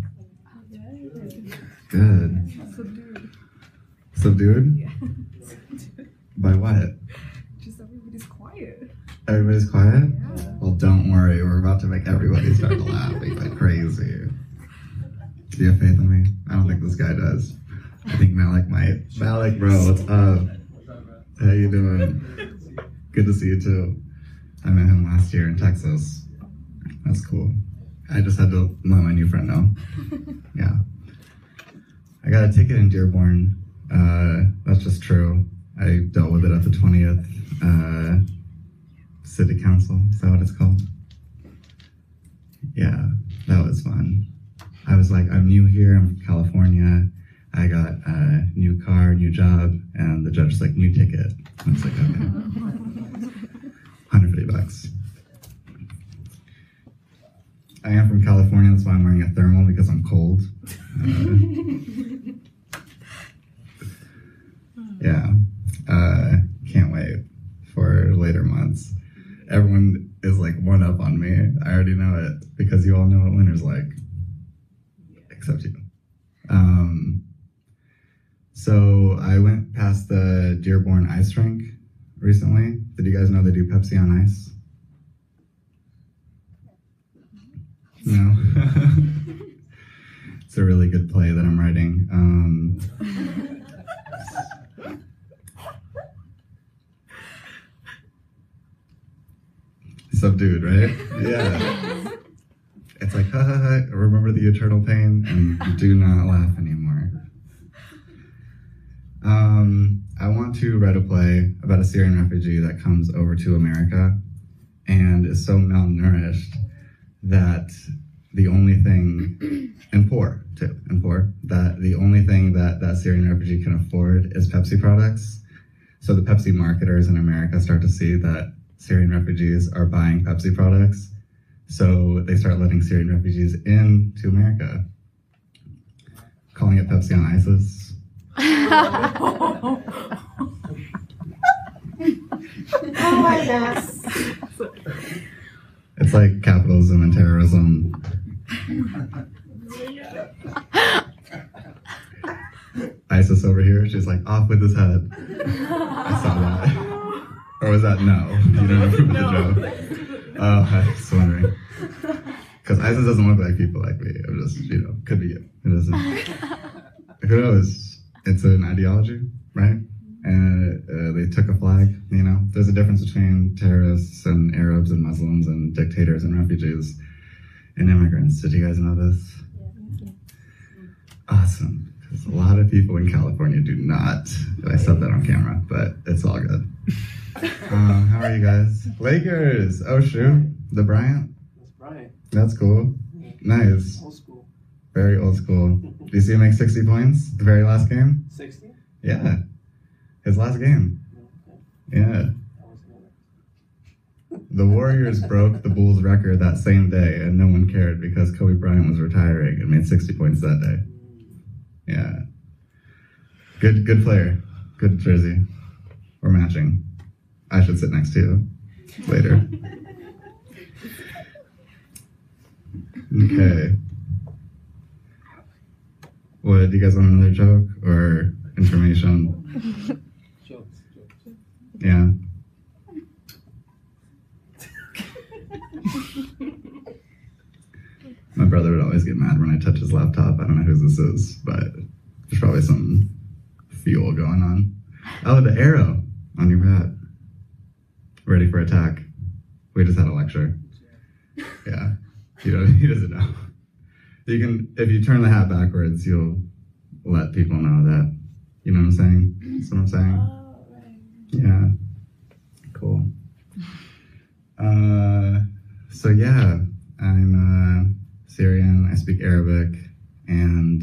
Good. Subdued? By what? Just everybody's quiet. Everybody's quiet? Yeah. Well, don't worry. We're about to make everybody start laughing like crazy. Do you have faith in me? I don't think this guy does. I think Malik might. Malik, bro, what's up? How you doing? Good to see you too. I met him last year in Texas. That's cool. I just had to let my new friend know. Yeah. I got a ticket in Dearborn. That's just true. I dealt with it at the 20th City Council. Is that what it's called? Yeah, that was fun. I was like, I'm new here. I'm from California. I got a new car, new job, and the judge was like, new ticket. I was like, okay. $150. I am from California, that's why I'm wearing a thermal, because I'm cold. Yeah. Can't wait for later months. Everyone is like one up on me. I already know it, because you all know what winter's like. Except you. So I went past the Dearborn ice rink recently. Did you guys know they do Pepsi on ice? No. It's a really good play that I'm writing. Subdued, right? Yeah. It's like, ha ha ha, remember the eternal pain and do not laugh anymore. I want to write a play about a Syrian refugee that comes over to America and is so malnourished that the only thing, and poor too, that the only thing that that Syrian refugee can afford is Pepsi products. So the Pepsi marketers in America start to see that Syrian refugees are buying Pepsi products. So they start letting Syrian refugees into America, calling it Pepsi on ISIS. Oh my gosh. It's like capitalism and terrorism. ISIS over here, she's like, off with his head. I saw that. Or was that no? You don't approve of the joke? Oh, I was wondering. Because ISIS doesn't look like people like me. I'm just, could be you. It doesn't. Who knows? It's an ideology, right? And they took a flag, There's a difference between terrorists and Arabs and Muslims and dictators and refugees and immigrants. Did you guys know this? Yeah. Awesome. Because a lot of people in California do not. I said that on camera, but it's all good. How are you guys? Lakers! Oh shoot. The Bryant? That's Bryant. That's cool. Nice. Old school. Very old school. Do you see him make 60 points the very last game? 60? Yeah. His last game. Yeah. The Warriors broke the Bulls record that same day, and no one cared because Kobe Bryant was retiring and made 60 points that day. Yeah. Good player. Good jersey. We're matching. I should sit next to you later. Okay. What, do you guys want another joke or information? Jokes. Yeah. My brother would always get mad when I touch his laptop. I don't know whose this is, but there's probably some fuel going on. Oh, the arrow on your hat. Ready for attack. We just had a lecture. Yeah. He doesn't know. You can, if you turn the hat backwards, you'll let people know that. You know what I'm saying? That's what I'm saying. Yeah. Cool. So yeah, I'm Syrian. I speak Arabic, and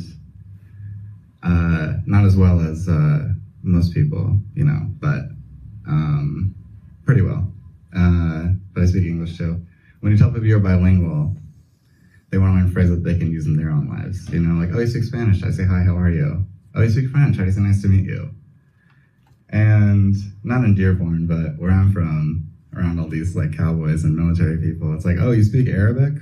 not as well as most people, but pretty well. But I speak English too. When you tell people you're bilingual, they want to learn phrases that they can use in their own lives. Like, oh, you speak Spanish? I say, hi, how are you? Oh, you speak French? I say, nice to meet you. And not in Dearborn, but where I'm from, around all these like cowboys and military people, it's like, oh, you speak Arabic?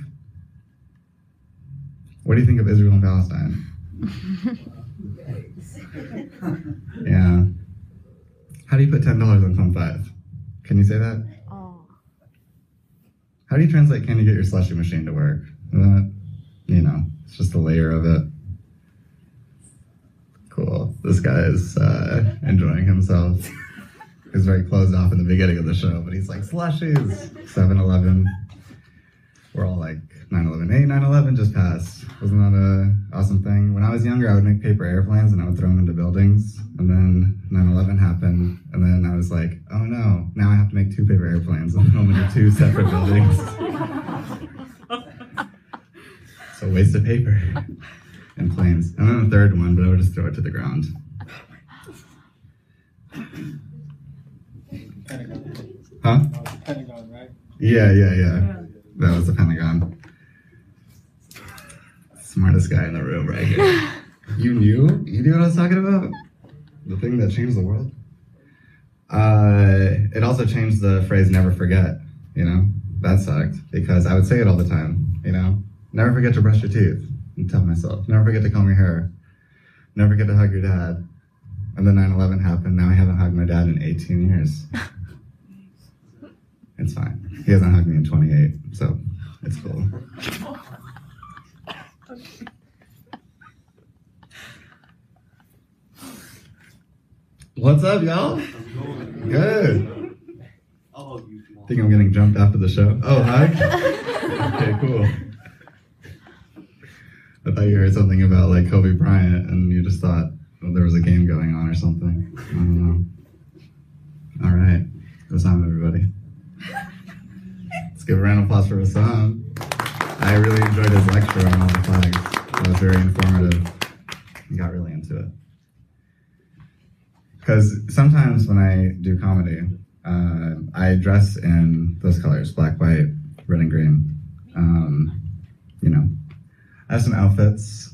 What do you think of Israel and Palestine? Yeah. How do do you put $10 on Pump 5? Can you say that? Oh. How do you translate can you get your slushy machine to work? It's just a layer of it. Cool. This guy is enjoying himself. He's very closed off in the beginning of the show, but he's like, slushies! 7-Eleven. We're all like, 9/11. Hey, 9/11 just passed. Wasn't that an awesome thing? When I was younger, I would make paper airplanes and I would throw them into buildings. And then 9/11 happened. And then I was like, oh no, now I have to make 2 paper airplanes and throw them into 2 separate buildings. So waste of paper and planes. And then the third one, but I would just throw it to the ground. Huh? Pentagon, right? Yeah. That was the Pentagon. Smartest guy in the room right here. You knew? You knew what I was talking about? The thing that changed the world? It also changed the phrase never forget, That sucked, because I would say it all the time, Never forget to brush your teeth, and tell myself. Never forget to comb your hair. Never forget to hug your dad. And then 9/11 happened. Now I haven't hugged my dad in 18 years. It's fine. He hasn't hugged me in 28, so it's cool. What's up, y'all? Good. Think I'm getting jumped after the show? Oh, hug? Okay, cool. I thought you heard something about like Kobe Bryant and you just thought there was a game going on or something. I don't know. All right. Wissam, everybody. Let's give a round of applause for Wissam. I really enjoyed his lecture on all the flags. It was very informative. I got really into it. Because sometimes when I do comedy, I dress in those colors, black, white, red, and green. I have some outfits.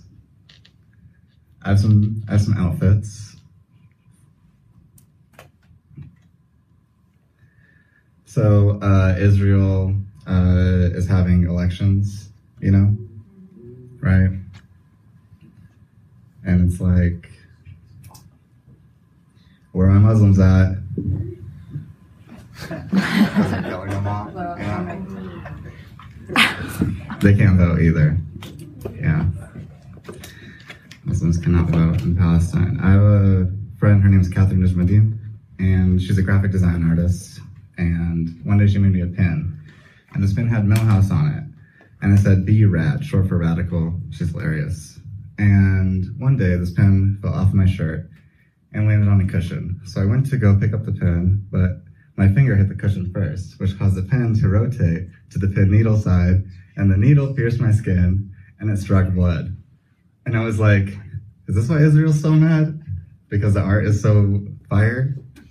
So Israel is having elections, right? And it's like, where are my Muslims at? Killing them all. They can't vote either. Yeah. Muslims cannot vote in Palestine. I have a friend, her name's Catherine Nijmadin, and she's a graphic design artist. And one day she made me a pin, and this pin had Millhouse on it, and it said "Be Rad," short for radical. She's hilarious. And one day this pin fell off my shirt and landed on a cushion. So I went to go pick up the pin, but my finger hit the cushion first, which caused the pin to rotate to the pin needle side, and the needle pierced my skin, and it struck blood. And I was like, is this why Israel's so mad? Because the art is so fire?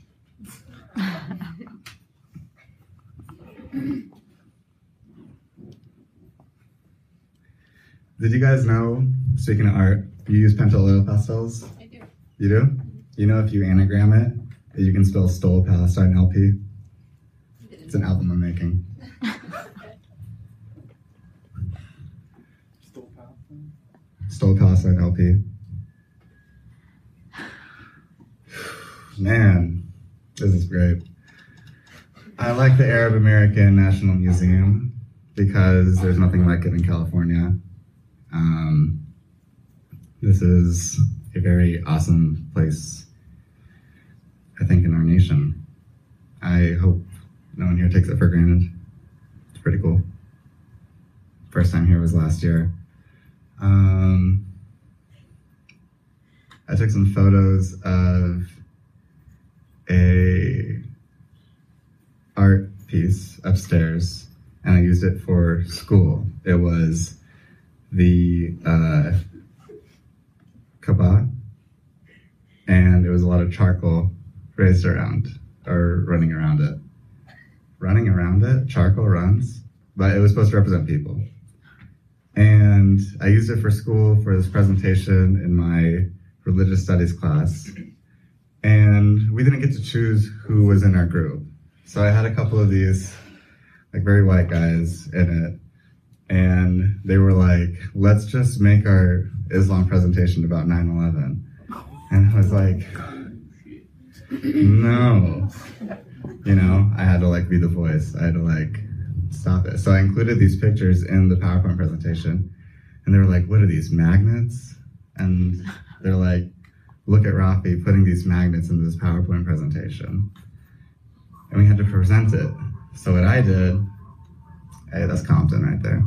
Did you guys know, speaking of art, you use Pentel oil pastels? I do. You do? You know if you anagram it, you can spell Stole Palestine LP? It's an album I'm making. Stole Palestine LP. Man, this is great. I like the Arab American National Museum because there's nothing like it in California. This is a very awesome place, I think, in our nation. I hope no one here takes it for granted. It's pretty cool. First time here was last year. I took some photos of a art piece upstairs, and I used it for school. It was the Kaaba, and there was a lot of charcoal raised around, or running around it. Running around it? Charcoal runs? But it was supposed to represent people. And I used it for school for this presentation in my religious studies class. And we didn't get to choose who was in our group. So I had a couple of these, like, very white guys in it. And they were like, let's just make our Islam presentation about 9/11. And I was like, no. You know, I had to like be the voice. I had to like stop it. So I included these pictures in the PowerPoint presentation, and they were like, what are these, magnets? And they're like, look at Rafi putting these magnets into this PowerPoint presentation. And we had to present it. So what I did, hey, that's Compton right there.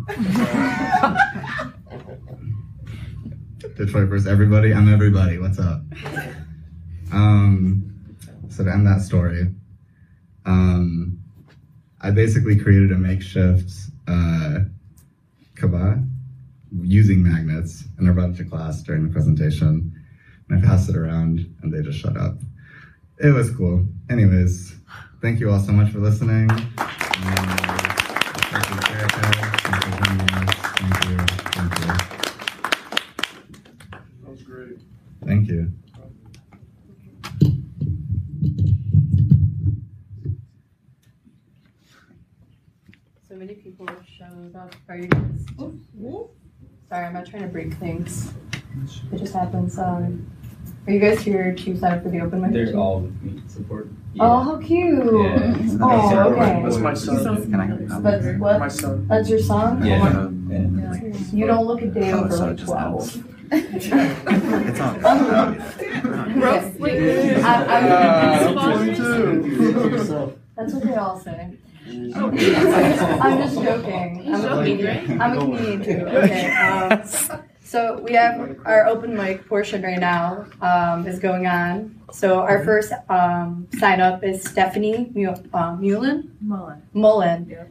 Detroit versus everybody, I'm everybody, what's up? So to end that story, I basically created a makeshift kaba using magnets, and I brought it to class during the presentation, and I passed it around, and they just shut up. It was cool. Anyways, thank you all so much for listening. Thank you, Erica. Thank you for joining us. Thank you. Thank you. That was great. Thank you. So many people showed up. Are you guys? Sorry, I'm not trying to break things. It just happens. Are you guys here to sign up for the open mic? There's all with me support. Yeah. Oh, how cute! Yeah. Oh, okay. That's my son. That's what? My son. That's your son? Yeah. You don't look a day over like 12. It's on. That's what they all say. I'm just joking. I'm a comedian too. Okay. So we have our open mic portion right now is going on. So our first sign up is Stephanie Mullen. Mullen.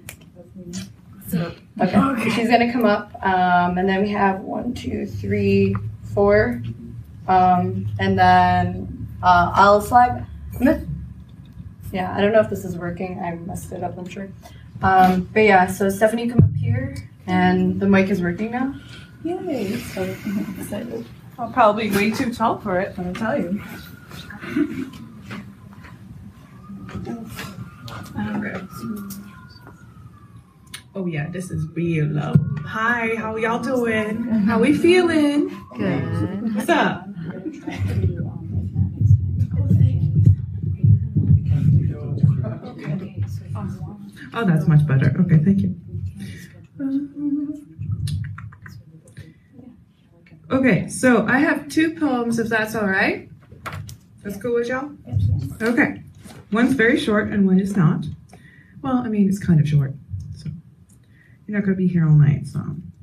Okay. She's gonna come up, and then we have 1, 2, 3, 4, and then I'll slide. Yeah, I don't know if this is working. I messed it up, I'm sure. But yeah, so Stephanie, come up here, and the mic is working now. Yay! So I'm excited. I'll probably be way too tall for it, but I'll tell you. Okay. Oh yeah, this is real low. Hi, how y'all doing? How we feeling? Good. What's up? Oh, that's much better. Okay, thank you. Okay, so I have 2 poems, if that's all right. That's cool with y'all? Okay. One's very short and one is not. Well, I mean, it's kind of short, so you're not going to be here all night, so.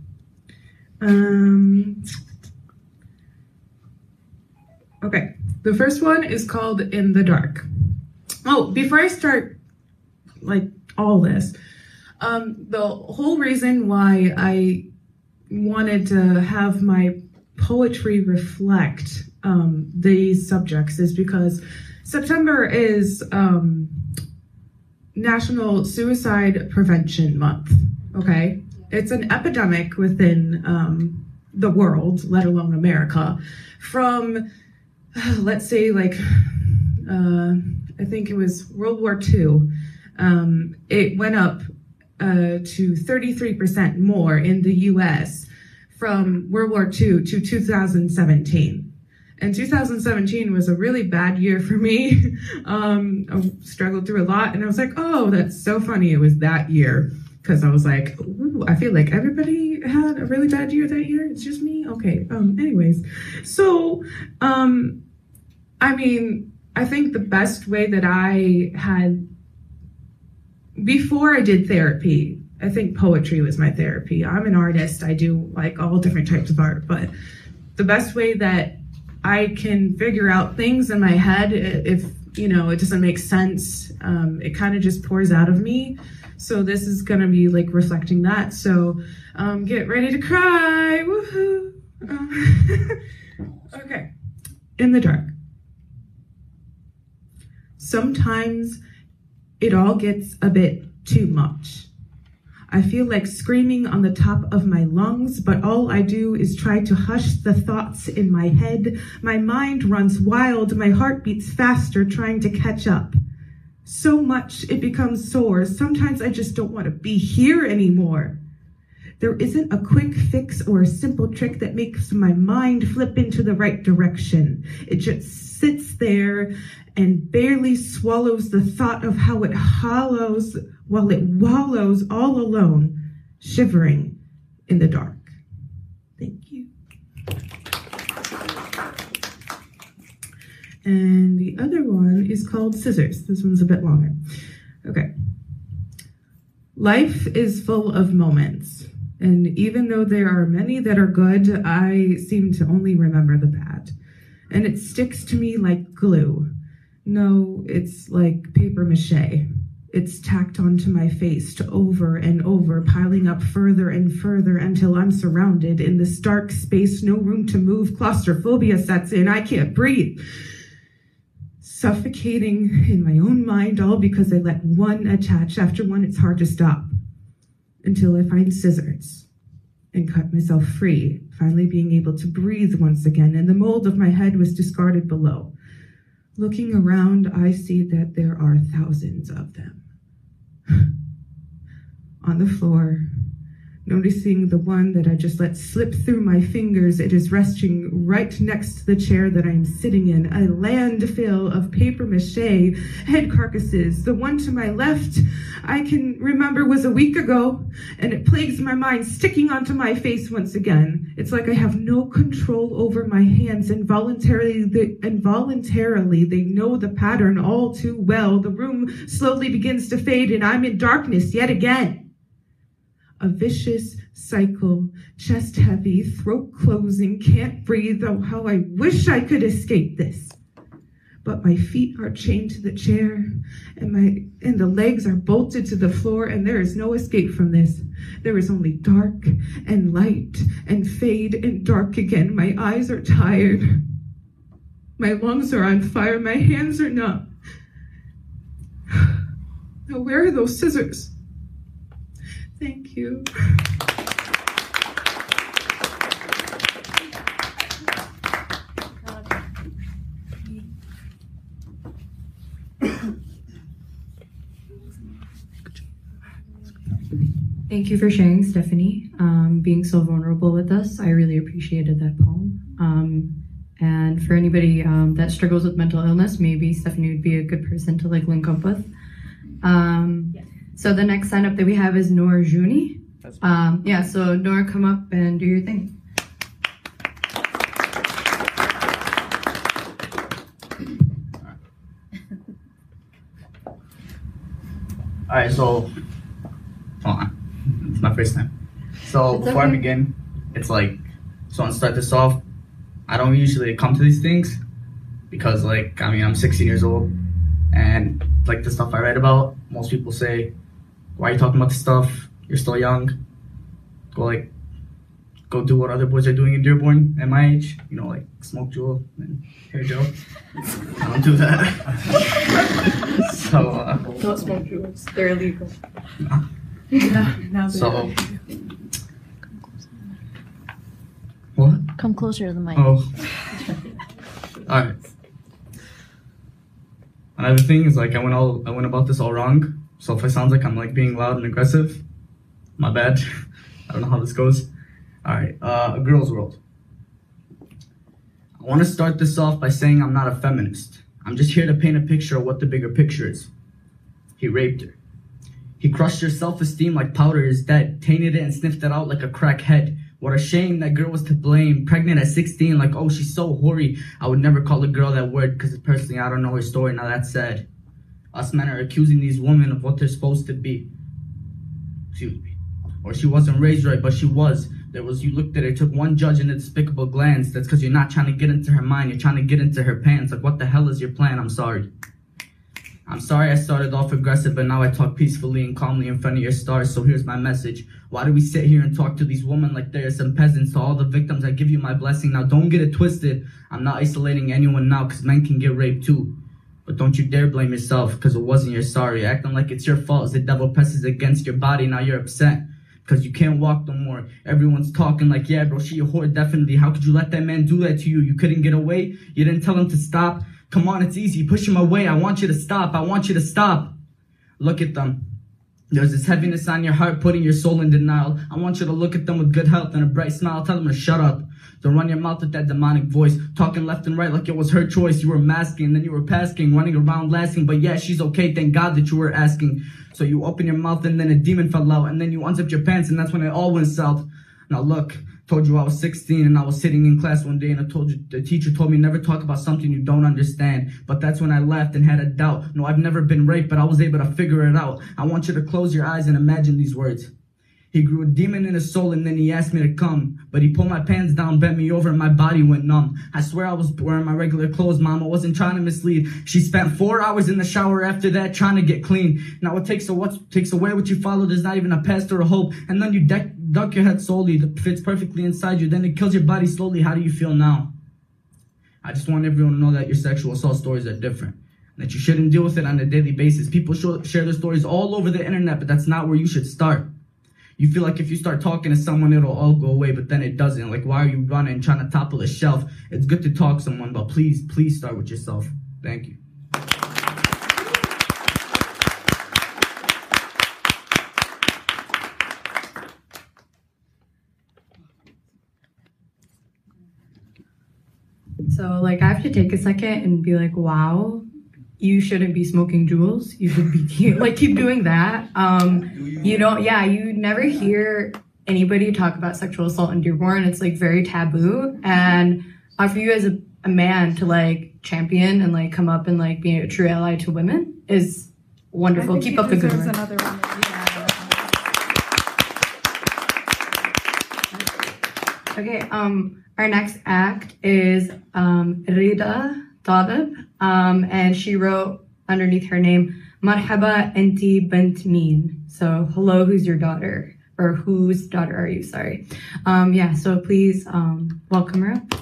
Okay, the first one is called In the Dark. Oh, before I start, like, all this, the whole reason why I wanted to have my poetry reflect these subjects is because September is National Suicide Prevention Month, okay? It's an epidemic within the world, let alone America, from, let's say, like, I think it was World War II. It went up to 33% more in the US from World War II to 2017. And 2017 was a really bad year for me. I struggled through a lot, and I was like, oh, that's so funny it was that year. Because I was like, ooh, I feel like everybody had a really bad year that year. It's just me? Okay, anyways. So, I mean, I think the best way that I had, before I did therapy, I think poetry was my therapy. I'm an artist. I do like all different types of art, but the best way that I can figure out things in my head, if, you know, it doesn't make sense, it kind of just pours out of me. So this is going to be like reflecting that. So get ready to cry. Woohoo. Okay. In the dark. Sometimes it all gets a bit too much. I feel like screaming on the top of my lungs, but all I do is try to hush the thoughts in my head. My mind runs wild, my heart beats faster, trying to catch up. So much it becomes sore. Sometimes I just don't want to be here anymore. There isn't a quick fix or a simple trick that makes my mind flip into the right direction. It just sits there and barely swallows the thought of how it hollows while it wallows all alone, shivering in the dark. Thank you. And the other one is called Scissors. This one's a bit longer. Okay. Life is full of moments, and even though there are many that are good, I seem to only remember the bad. And it sticks to me like glue. No, it's like paper mache. It's tacked onto my face over and over, piling up further and further until I'm surrounded in this dark space, no room to move, claustrophobia sets in, I can't breathe. Suffocating in my own mind, all because I let one attach. After one, it's hard to stop. Until I find scissors and cut myself free, finally being able to breathe once again, and the mold of my head was discarded below. Looking around, I see that there are thousands of them. On the floor, noticing the one that I just let slip through my fingers, it is resting right next to the chair that I'm sitting in, a landfill of paper mache, head carcasses. The one to my left, I can remember was a week ago, and it plagues my mind, sticking onto my face once again. It's like I have no control over my hands. Involuntarily, they know the pattern all too well. The room slowly begins to fade, and I'm in darkness yet again. A vicious cycle, chest heavy, throat closing, can't breathe. Oh, how I wish I could escape this. But my feet are chained to the chair, and the legs are bolted to the floor, and there is no escape from this. There is only dark and light and fade and dark again. My eyes are tired. My lungs are on fire. My hands are numb. Now, where are those scissors? Thank you. Thank you for sharing, Stephanie, being so vulnerable with us. I really appreciated that poem. And for anybody that struggles with mental illness, maybe Stephanie would be a good person to link up with. So the next sign up that we have is Noor Juni. So Noor, come up and do your thing. All right, so hold on, it's my first time. So It's before I okay. begin, it's like, so to start this off, I don't usually come to these things because I'm 16 years old, and the stuff I write about, most people say, why are you talking about this stuff? You're still young. Go do what other boys are doing in Dearborn at my age. Smoke Jewel and hair gel. I don't do that. So, Don't smoke jewels. They're illegal. so, what? Come closer to the mic. Oh. Alright. Another thing is I went about this all wrong. So if it sounds like I'm being loud and aggressive, my bad. I don't know how this goes. Alright, A Girl's World. I want to start this off by saying I'm not a feminist. I'm just here to paint a picture of what the bigger picture is. He raped her. He crushed her self-esteem like powder is dead, tainted it and sniffed it out like a crackhead. What a shame, that girl was to blame. Pregnant at 16, oh, she's so hoary. I would never call a girl that word, because personally, I don't know her story. Now that's sad. Us men are accusing these women of what they're supposed to be. Excuse me. Or she wasn't raised right, but she was. You looked at her, took one judge in a despicable glance. That's because you're not trying to get into her mind. You're trying to get into her pants. What the hell is your plan? I'm sorry. I'm sorry I started off aggressive, but now I talk peacefully and calmly in front of your stars. So here's my message. Why do we sit here and talk to these women like they're some peasants? To all the victims, I give you my blessing. Now don't get it twisted. I'm not isolating anyone now, because men can get raped too. But don't you dare blame yourself, because it wasn't your sorry. Acting like it's your fault as the devil presses against your body. Now you're upset because you can't walk no more. Everyone's talking yeah, bro, she a whore, definitely. How could you let that man do that to you? You couldn't get away? You didn't tell him to stop? Come on, it's easy. Push him away. I want you to stop. I want you to stop. Look at them. There's this heaviness on your heart, putting your soul in denial. I want you to look at them with good health and a bright smile. Tell them to shut up. Don't run your mouth with that demonic voice, talking left and right like it was her choice. You were masking, then you were pasking, running around lasting. But yeah, she's okay, thank God that you were asking. So you open your mouth and then a demon fell out, and then you unzipped your pants and that's when it all went south. Now look, told you I was 16 and I was sitting in class one day and the teacher told me never talk about something you don't understand. But that's when I laughed and had a doubt. No, I've never been raped, but I was able to figure it out. I want you to close your eyes and imagine these words. He grew a demon in his soul and then he asked me to come. But he pulled my pants down, bent me over, and my body went numb. I swear I was wearing my regular clothes, Mama wasn't trying to mislead. She spent 4 hours in the shower after that trying to get clean. Now what takes away what you followed is not even a past or a hope. And then you duck your head slowly, that fits perfectly inside you. Then it kills your body slowly. How do you feel now? I just want everyone to know that your sexual assault stories are different. That you shouldn't deal with it on a daily basis. People share their stories all over the internet, but that's not where you should start. You feel like if you start talking to someone, it'll all go away, but then it doesn't. Like, why are you running, trying to topple a shelf? It's good to talk to someone, but please start with yourself. Thank you. So, like, I have to take a second and be like, wow, you shouldn't be smoking jewels. You should be, keep doing that. You never hear anybody talk about sexual assault in Dearborn. It's, like, very taboo. And for you as a man to, like, champion and, like, come up and, like, be a true ally to women is wonderful. Keep up the good work. Another one. Okay, our next act is Rida Talib, and she wrote underneath her name, Marhaba Enti Bint Min. So, hello, who's your daughter? Or whose daughter are you? Sorry. So please welcome her up.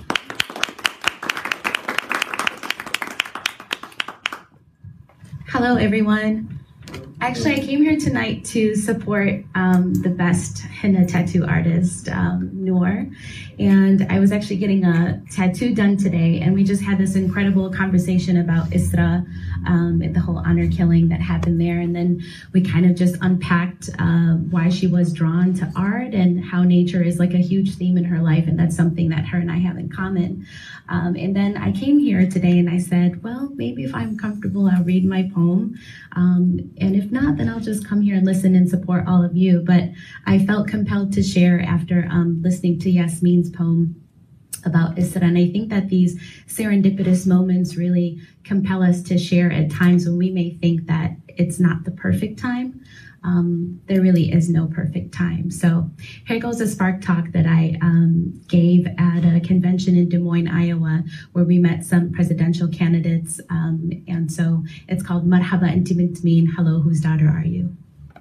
Hello, everyone. Actually, I came here tonight to support the best henna tattoo artist, Noor. And I was actually getting a tattoo done today, and we just had this incredible conversation about Isra, and the whole honor killing that happened there. And then we kind of just unpacked why she was drawn to art and how nature is like a huge theme in her life, and that's something that her and I have in common. And then I came here today and I said, well, maybe if I'm comfortable, I'll read my poem. And if not, then I'll just come here and listen and support all of you. But I felt compelled to share after listening to Yasmin's poem about Isra. And I think that these serendipitous moments really compel us to share at times when we may think that it's not the perfect time. There really is no perfect time. So here goes a spark talk that I gave at a convention in Des Moines, Iowa, where we met some presidential candidates. And so it's called Marhaba Enti Bint Min, hello, whose daughter are you?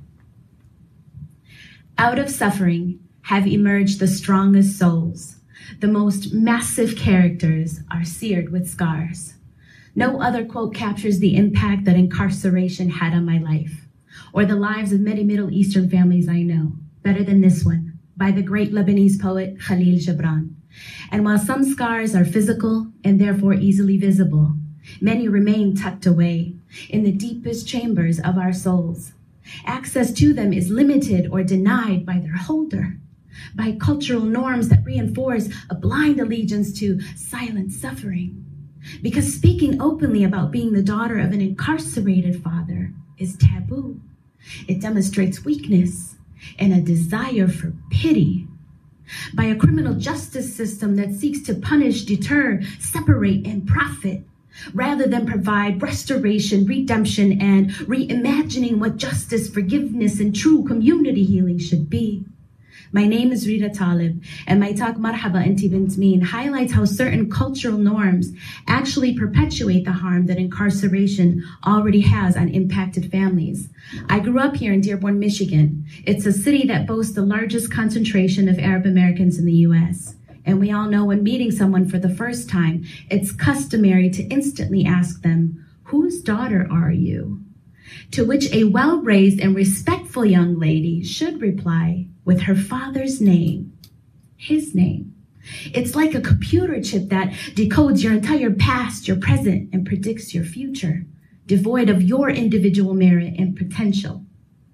Out of suffering have emerged the strongest souls. The most massive characters are seared with scars. No other quote captures the impact that incarceration had on my life, or the lives of many Middle Eastern families I know, better than this one, by the great Lebanese poet Khalil Gibran. And while some scars are physical and therefore easily visible, many remain tucked away in the deepest chambers of our souls. Access to them is limited or denied by their holder, by cultural norms that reinforce a blind allegiance to silent suffering. Because speaking openly about being the daughter of an incarcerated father is taboo. It demonstrates weakness and a desire for pity. By a criminal justice system that seeks to punish, deter, separate, and profit, rather than provide restoration, redemption, and reimagining what justice, forgiveness, and true community healing should be. My name is Rida Talib, and my talk Marhaba Enti Bint Min highlights how certain cultural norms actually perpetuate the harm that incarceration already has on impacted families. I grew up here in Dearborn, Michigan. It's a city that boasts the largest concentration of Arab Americans in the U.S. And we all know when meeting someone for the first time, it's customary to instantly ask them, whose daughter are you? To which a well-raised and respectful young lady should reply with her father's name, his name. It's like a computer chip that decodes your entire past, your present, and predicts your future, devoid of your individual merit and potential.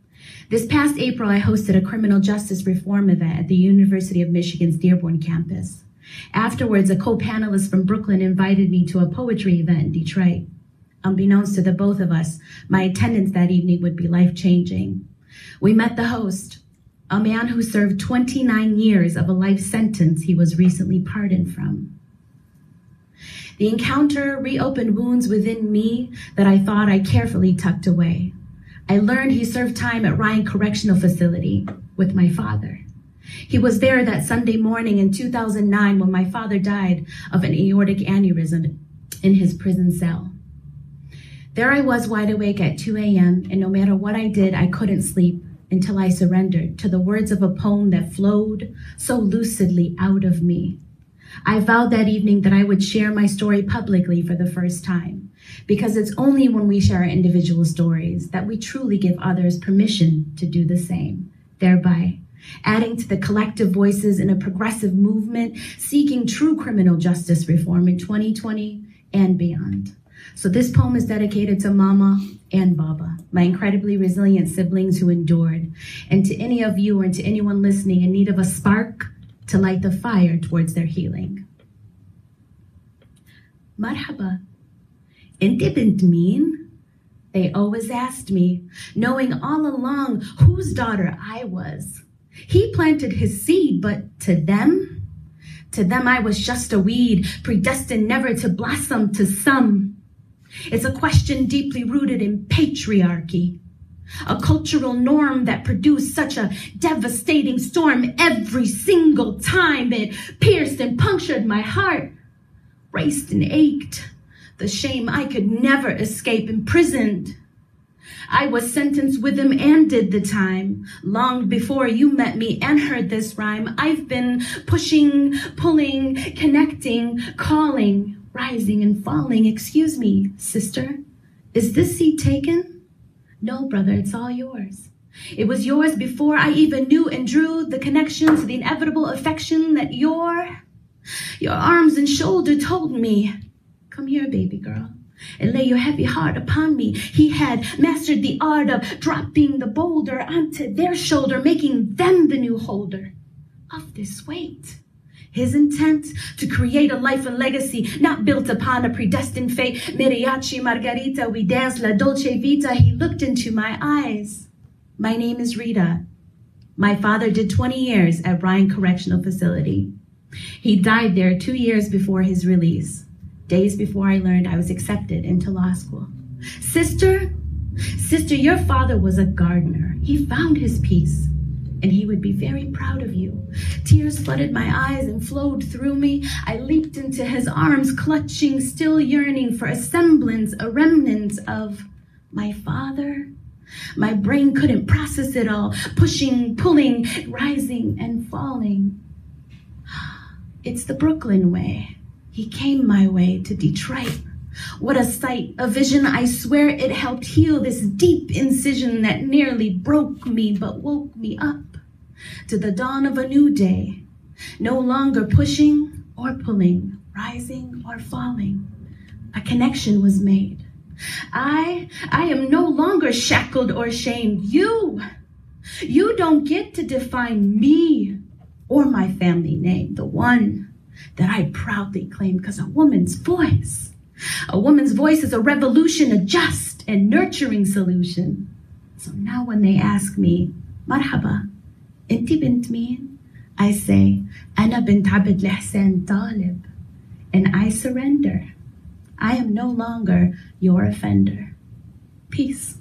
This past April, I hosted a criminal justice reform event at the University of Michigan's Dearborn campus. Afterwards, a co-panelist from Brooklyn invited me to a poetry event in Detroit. Unbeknownst to the both of us, my attendance that evening would be life-changing. We met the host, a man who served 29 years of a life sentence he was recently pardoned from. The encounter reopened wounds within me that I thought I carefully tucked away. I learned he served time at Ryan Correctional Facility with my father. He was there that Sunday morning in 2009 when my father died of an aortic aneurysm in his prison cell. There I was wide awake at 2 a.m., and no matter what I did, I couldn't sleep until I surrendered to the words of a poem that flowed so lucidly out of me. I vowed that evening that I would share my story publicly for the first time, because it's only when we share our individual stories that we truly give others permission to do the same, thereby adding to the collective voices in a progressive movement seeking true criminal justice reform in 2020 and beyond. So this poem is dedicated to Mama and Baba, my incredibly resilient siblings who endured, and to any of you or to anyone listening in need of a spark to light the fire towards their healing. Marhaba, inti bint meen? They always asked me, knowing all along whose daughter I was. He planted his seed, but to them I was just a weed, predestined never to blossom to some. It's a question deeply rooted in patriarchy, a cultural norm that produced such a devastating storm every single time it pierced and punctured my heart, raced and ached, the shame I could never escape, imprisoned. I was sentenced with him and did the time. Long before you met me and heard this rhyme, I've been pushing, pulling, connecting, calling, rising and falling. Excuse me, sister, is this seat taken? No, brother, it's all yours. It was yours before I even knew and drew the connection to the inevitable affection that your arms and shoulder told me. Come here, baby girl, and lay your heavy heart upon me. He had mastered the art of dropping the boulder onto their shoulder, making them the new holder of this weight. His intent to create a life and legacy not built upon a predestined fate. Mariachi, Margarita, we dance la dolce vita. He looked into my eyes. My name is Rita. My father did 20 years at Ryan Correctional Facility. He died there 2 years before his release, days before I learned I was accepted into law school. Sister, your father was a gardener. He found his peace, and he would be very proud of you. Tears flooded my eyes and flowed through me. I leaped into his arms, clutching, still yearning for a semblance, a remnant of my father. My brain couldn't process it all, pushing, pulling, rising and falling. It's the Brooklyn way. He came my way to Detroit. What a sight, a vision. I swear it helped heal this deep incision that nearly broke me but woke me up to the dawn of a new day. No longer pushing or pulling, rising or falling. A connection was made. I am no longer shackled or shamed. You don't get to define me or my family name, the one that I proudly claim, because a woman's voice is a revolution, a just and nurturing solution. So now when they ask me, Marhaba, inti bint meen? I say, Ana bint Abd Lihsan Talib, and I surrender. I am no longer your offender. Peace.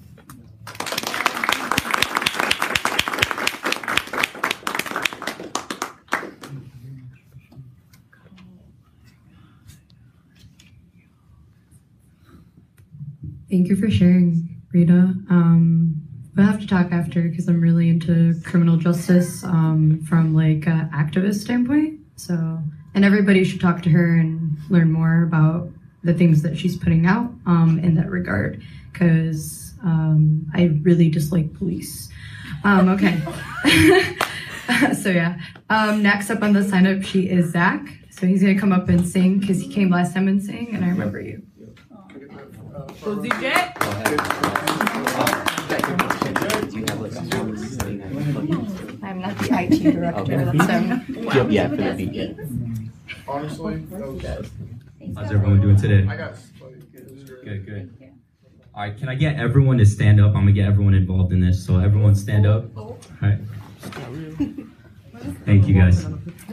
Thank you for sharing, Rita. We'll have to talk after because I'm really into criminal justice from like an activist standpoint. So, and everybody should talk to her and learn more about the things that she's putting out in that regard, because I really dislike police. Okay. So yeah. Next up on the sign up sheet is Zach. So he's gonna come up and sing because he came last time and sang, and I remember you. DJ. Do you have like a songs thing I can plug in? I'm not the IT director. Okay. Yeah, for the beat. Honestly, that was How's everyone doing today? Good. All right, can I get everyone to stand up? I'm gonna get everyone involved in this. So everyone stand up. All right. Thank you guys.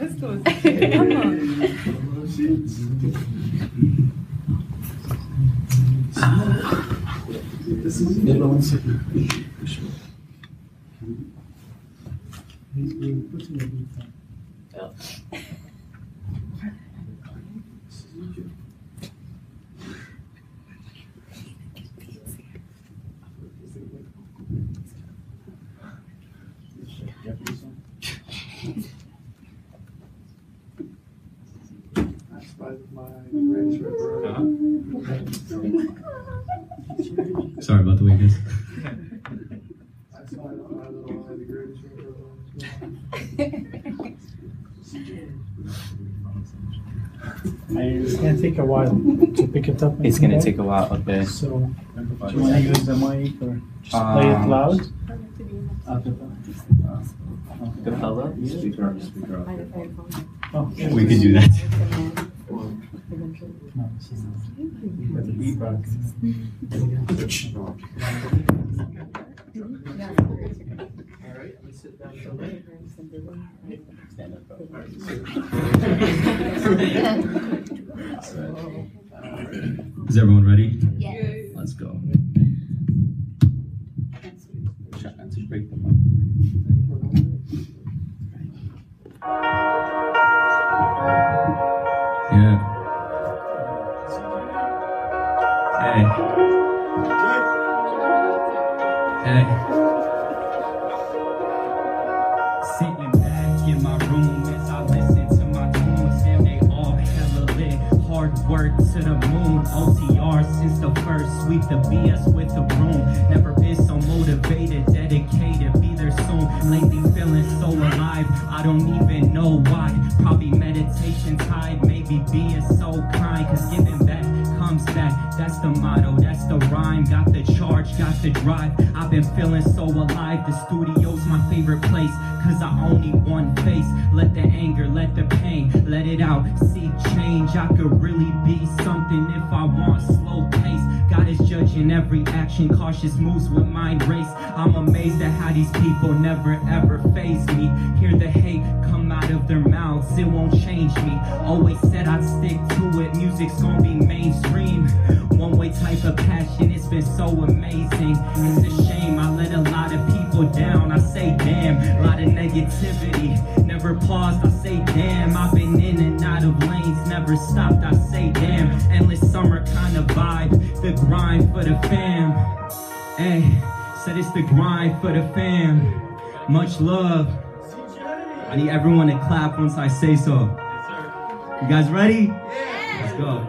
Sorry about the weakness. It's gonna take a while to pick it up. It's gonna take a while, okay. So, do you wanna use the mic or just play it loud? Capella? Oh, We could do that. Is everyone ready? Yes. Let's go. Try not to break the mic. Yeah. Hey. Sitting back in my room as I listen to my tunes, and they all hella lit. Hard work to the moon. OTR since the first. Sweep the BS with the broom. Never been so motivated, dedicated. Be there soon. Lately feeling so alive. I don't even know why. Probably meditation tide. Maybe being so kind. Cause giving back comes back. That's the motto. That's the rhyme. Got the charge. Got the drive. I've been feeling so alive. The studio's my favorite place. Cause I only one face. Let the anger, let the pain, let it out. See change. I could really be something if I want. Slow pace. God is judging every action. Cautious moves with mind race. I'm amazed at how these people never ever faze me. Hear the hate come out of their mouths. It won't change me. Always said I'd stick to it. Music's gonna be mainstream. One way type of passion. It's been so amazing. It's a shame I let a lot of people down. I say damn. A lot of negativity. Never paused. I say damn. I've been in and out of lanes. Never stopped. I say damn. Endless summer kind of vibe. The grind for the fam. Hey, said it's the grind for the fam. Much love. I need everyone to clap once I say so. You guys ready? Let's go.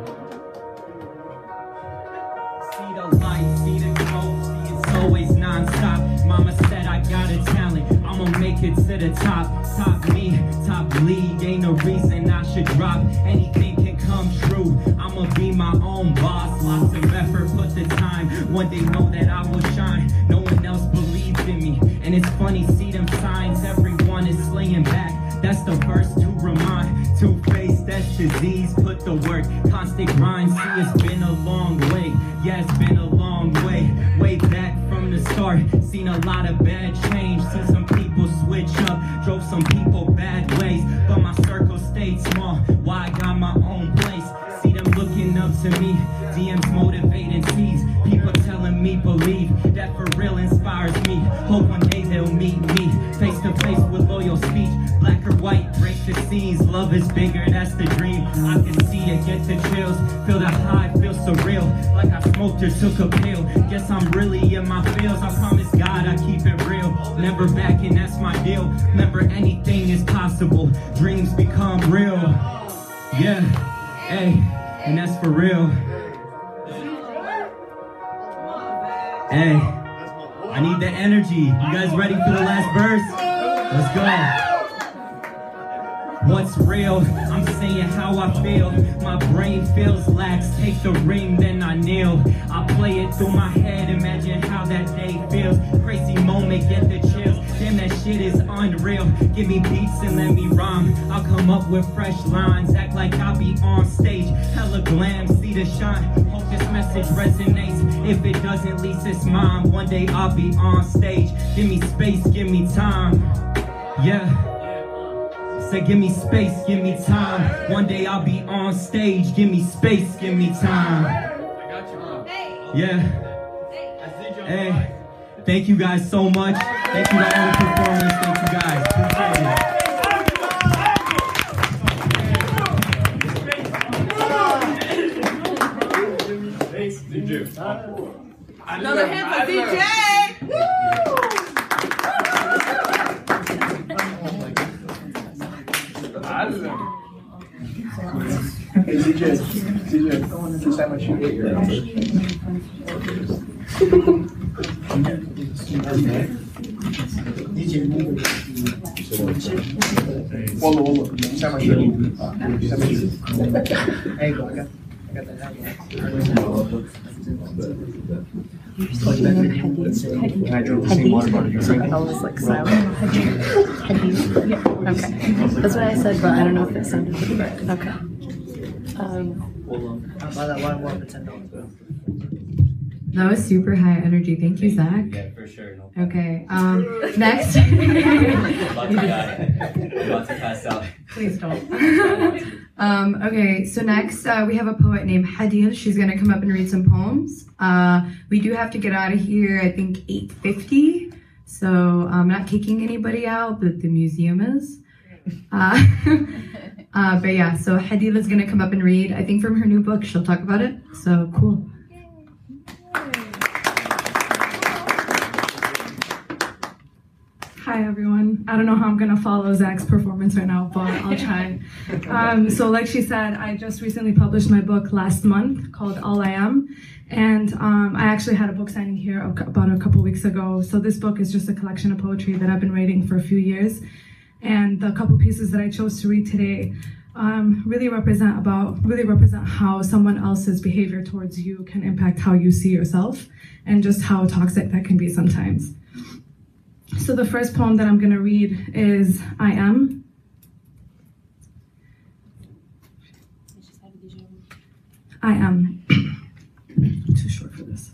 See the light, see the growth, see it's always non-stop. Mama said I got a talent, I'ma make it to the top. Top me, top league, ain't no reason I should drop. Anything can come true, I'ma be my own boss. Lots of effort, put the time, one day know that I will shine. No one else believes in me, and it's funny, see them signs. Everyone is slaying back, that's the verse to remind. Two-faced, that's disease, put the work, constant grind. See, it's been a long way, yeah, it's been a long way. Way back from the start, seen a lot of bad change. Seen some people switch up, drove some people bad ways, but my circle stayed small. Why I got my own place, see them looking up to me. DMs motivating T's, people telling me believe. That for real inspires me, hope one day they'll meet me. Face to face with loyal speech, black or white, break the scenes. Love is bigger, that's the dream. I can see it, get the chills, feel the high, feel surreal. Like I smoked or took a pill, guess I'm really in my feels. I promise God I keep it real, never backing, that's my deal. Remember anything is possible, dreams become real. Yeah, hey, and that's for real. Hey, I need the energy. You guys ready for the last verse? Let's go. what's real. I'm saying how I feel. My brain feels lax. Take the ring, then I kneel. I play it through my head. Imagine how that day feels. Crazy moment, get the chills. Damn, that shit is unreal. Give me beats and let me rhyme. I'll come up with fresh lines. Act like I'll be on stage. Hella glam, see the shine. Hope this message resonates. If it doesn't, at least it's mine. One day I'll be on stage. Give me space, give me time. Yeah. Say give me space, give me time. One day I'll be on stage. Give me space, give me time. Yeah. Hey. Thank you guys so much. Thank you to all the performers. Thank you guys. Appreciate it. Another hand for DJ. Hey, DJ, this time I should get your Whoa. This time I should. There you go, I got that. I was like silent. Okay. That's what I said, but I don't know if it sounded correct. Okay. I'll buy that one more for $10. That was super high energy. Thank you, Zach. Yeah, for sure. No. Okay. Next. About to die. About to pass out. Please don't. Okay, so next we have a poet named Hadil. She's going to come up and read some poems. We do have to get out of here, I think, 8:50. So I'm not kicking anybody out, but the museum is. But yeah, so Hadil is going to come up and read, I think, from her new book. She'll talk about it. So cool. Hi everyone. I don't know how I'm gonna follow Zach's performance right now, but I'll try. So like she said, I just recently published my book last month called All I Am. And I actually had a book signing here about a couple weeks ago. So this book is just a collection of poetry that I've been writing for a few years. And the couple pieces that I chose to read today really represent how someone else's behavior towards you can impact how you see yourself and just how toxic that can be sometimes. So the first poem that I'm going to read is I Am. I am. Too short for this.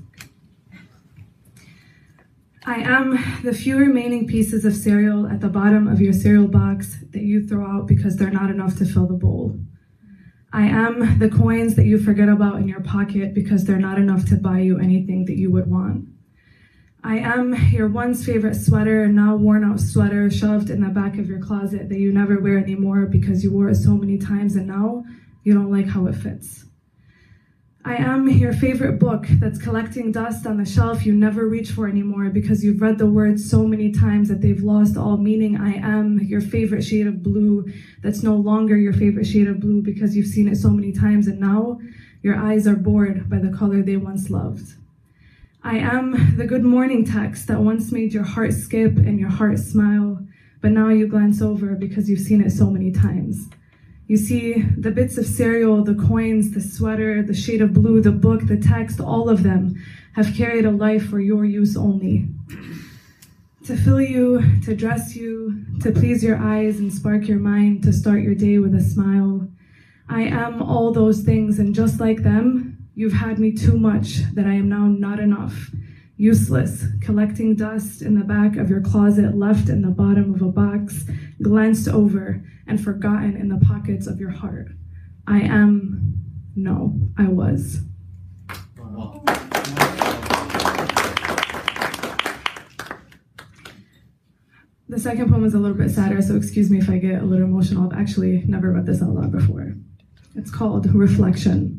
I am the few remaining pieces of cereal at the bottom of your cereal box that you throw out because they're not enough to fill the bowl. I am the coins that you forget about in your pocket because they're not enough to buy you anything that you would want. I am your once favorite sweater, now worn out sweater shoved in the back of your closet that you never wear anymore because you wore it so many times and now you don't like how it fits. I am your favorite book that's collecting dust on the shelf you never reach for anymore because you've read the words so many times that they've lost all meaning. I am your favorite shade of blue that's no longer your favorite shade of blue because you've seen it so many times and now your eyes are bored by the color they once loved. I am the good morning text that once made your heart skip and your heart smile, but now you glance over because you've seen it so many times. You see the bits of cereal, the coins, the sweater, the shade of blue, the book, the text, all of them have carried a life for your use only. To fill you, to dress you, to please your eyes and spark your mind, to start your day with a smile. I am all those things, and just like them, you've had me too much that I am now not enough, useless, collecting dust in the back of your closet, left in the bottom of a box, glanced over and forgotten in the pockets of your heart. I am, no, I was. The second poem is a little bit sadder, so excuse me if I get a little emotional. I've actually never read this out loud before. It's called Reflection.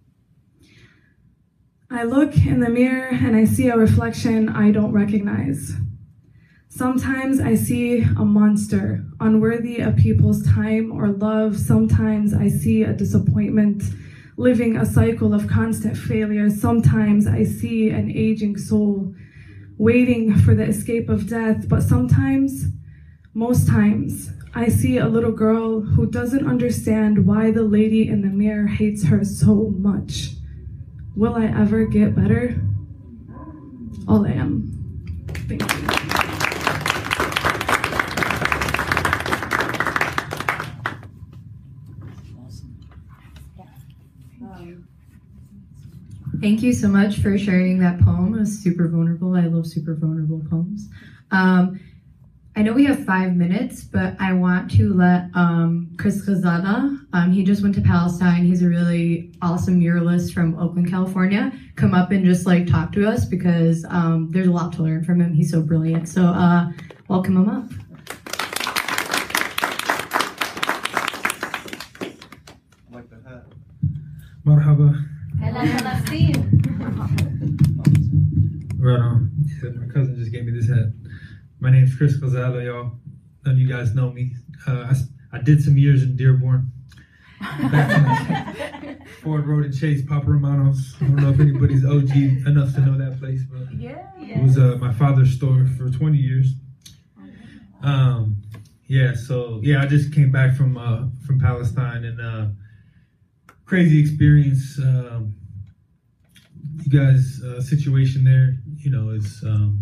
I look in the mirror and I see a reflection I don't recognize. Sometimes I see a monster, unworthy of people's time or love. Sometimes I see a disappointment, living a cycle of constant failure. Sometimes I see an aging soul, waiting for the escape of death. But sometimes Most times, I see a little girl who doesn't understand why the lady in the mirror hates her so much. Will I ever get better? All I am. Thank you. Thank you so much for sharing that poem. It was super vulnerable. I love super vulnerable poems. I know we have 5 minutes, but I want to let Chris Ghazala, he just went to Palestine. He's a really awesome muralist from Oakland, California, come up and just like talk to us because there's a lot to learn from him. He's so brilliant. So welcome him up. Like the hat. Marhaba. Right on. Yeah, my cousin just gave me this hat. My name's Chris Ghazala, y'all. None of you guys know me. I did some years in Dearborn. Back in Ford Road and Chase, Papa Romano's. I don't know if anybody's OG enough to know that place, but it was my father's store for 20 years. I just came back from Palestine and crazy experience. You guys' situation there, is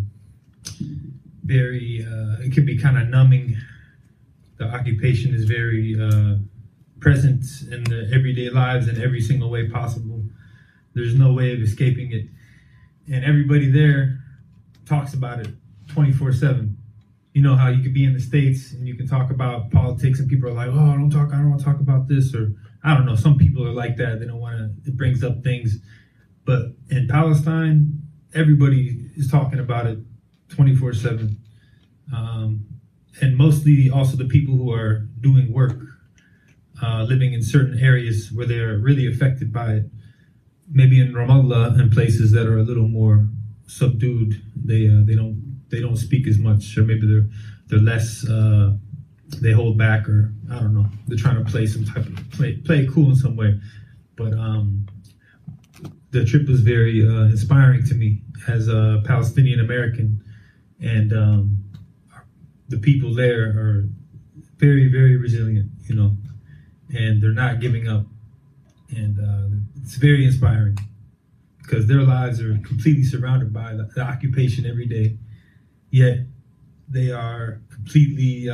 very, it can be kind of numbing. The occupation is very present in the everyday lives in every single way possible. There's no way of escaping it. And everybody there talks about it 24/7. You know how you could be in the States and you can talk about politics and people are like, oh, I don't want to talk about this, or I don't know. Some people are like that. They don't want to, it brings up things. But in Palestine, everybody is talking about it 24/7. And mostly also the people who are doing work, living in certain areas where they're really affected by it. Maybe in Ramallah and places that are a little more subdued, they don't speak as much, or maybe they're less, they hold back, or I don't know. They're trying to play some type of play it cool in some way. But the trip was very inspiring to me as a Palestinian American, and the people there are very, very resilient, and they're not giving up, and it's very inspiring because their lives are completely surrounded by the occupation every day, yet they are completely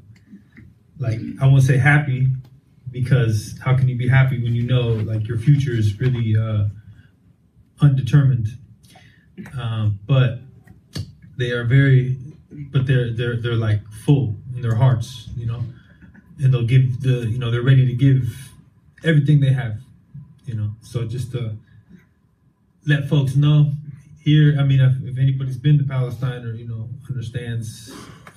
I won't say happy, because how can you be happy when you know like your future is really undetermined? But they are they're like full in their hearts, and they'll give they're ready to give everything they have, so just to let folks know here, I mean, if anybody's been to Palestine or, understands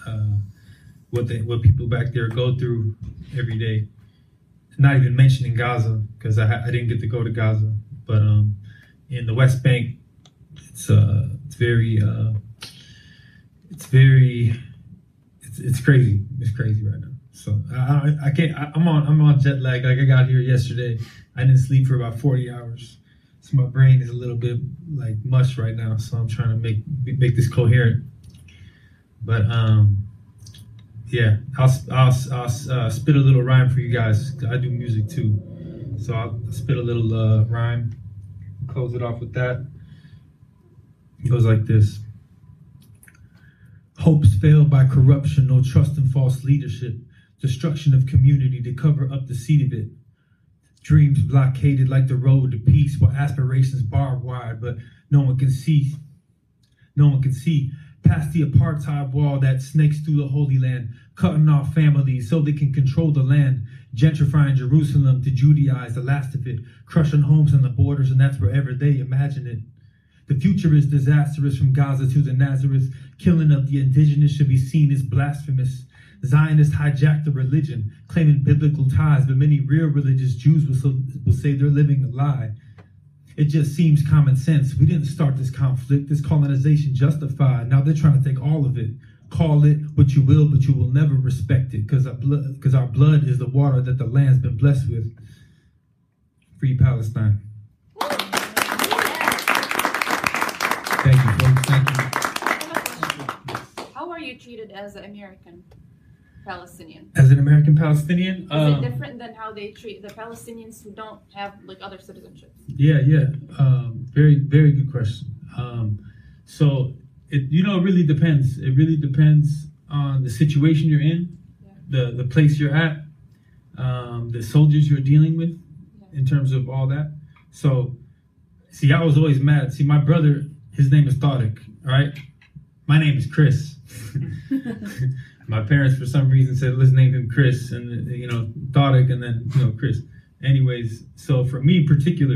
what people back there go through every day, not even mentioning Gaza, because I didn't get to go to Gaza, but in the West Bank, it's crazy. It's crazy right now. So I can't. I'm on jet lag. Like I got here yesterday. I didn't sleep for about 40 hours. So my brain is a little bit like mush right now. So I'm trying to make this coherent. But yeah, I'll spit a little rhyme for you guys. I do music too, so I'll spit a little rhyme. Close it off with that. It goes like this. Hopes failed by corruption, no trust in false leadership, destruction of community to cover up the seed of it. Dreams blockaded like the road to peace, while aspirations barbed wire, but no one can see. No one can see past the apartheid wall that snakes through the Holy Land, cutting off families so they can control the land, gentrifying Jerusalem to Judaize the last of it, crushing homes on the borders, and that's wherever they imagine it. The future is disastrous from Gaza to the Nazareth. Killing of the indigenous should be seen as blasphemous. Zionists hijacked the religion, claiming biblical ties, but many real religious Jews will say they're living a lie. It just seems common sense. We didn't start this conflict, this colonization justified. Now they're trying to take all of it. Call it what you will, but you will never respect it, because our blood is the water that the land's been blessed with. Free Palestine. Thank you, folks. Thank you. How are you treated as an American? Palestinian? As an American Palestinian, Is it different than how they treat the Palestinians who don't have like other citizenships? Yeah. Very, very good question. So it really depends. It really depends on the situation you're in, the place you're at, the soldiers you're dealing with, in terms of all that. So, see, I was always mad. See, my brother, his name is Tariq, all right? My name is Chris. My parents, for some reason, said, let's name him Chris, and, Tariq, and then, Chris. Anyways, so for me in particular,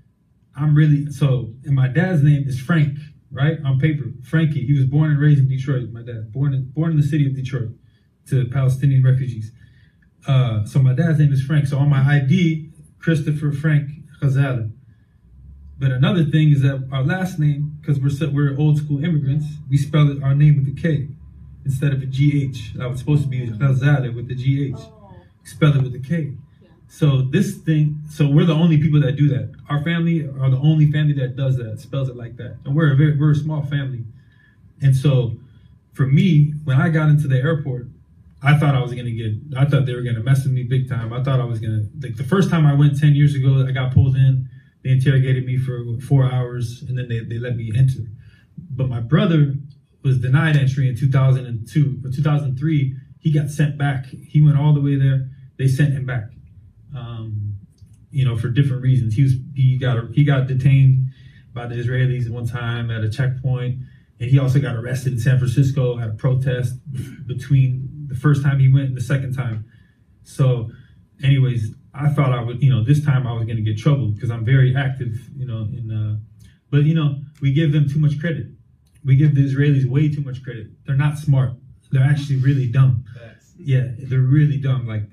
and my dad's name is Frank, right? On paper, Frankie. He was born and raised in Detroit, my dad. Born in the city of Detroit to Palestinian refugees. So my dad's name is Frank. So on my ID, Christopher Frank Ghazali. But another thing is that our last name, because we're old school immigrants, we spell our name with a K instead of a GH. That was supposed to be Ghazali with the GH. Spell it with a K. So we're the only people that do that. Our family are the only family that does that, spells it like that. And we're a small family. And so for me, when I got into the airport, I thought they were going to mess with me big time. I thought I was going to, like the first time I went 10 years ago, I got pulled in, they interrogated me for 4 hours, and then they let me enter. But my brother was denied entry in 2002 or 2003. He got sent back. He went all the way there. They sent him back, for different reasons. He got detained by the Israelis one time at a checkpoint, and he also got arrested in San Francisco at a protest between the first time he went and the second time. So anyways, I thought I would, this time I was going to get trouble because I'm very active, but we give them too much credit. We give the Israelis way too much credit. They're not smart. They're actually really dumb. Yeah, they're really dumb. Like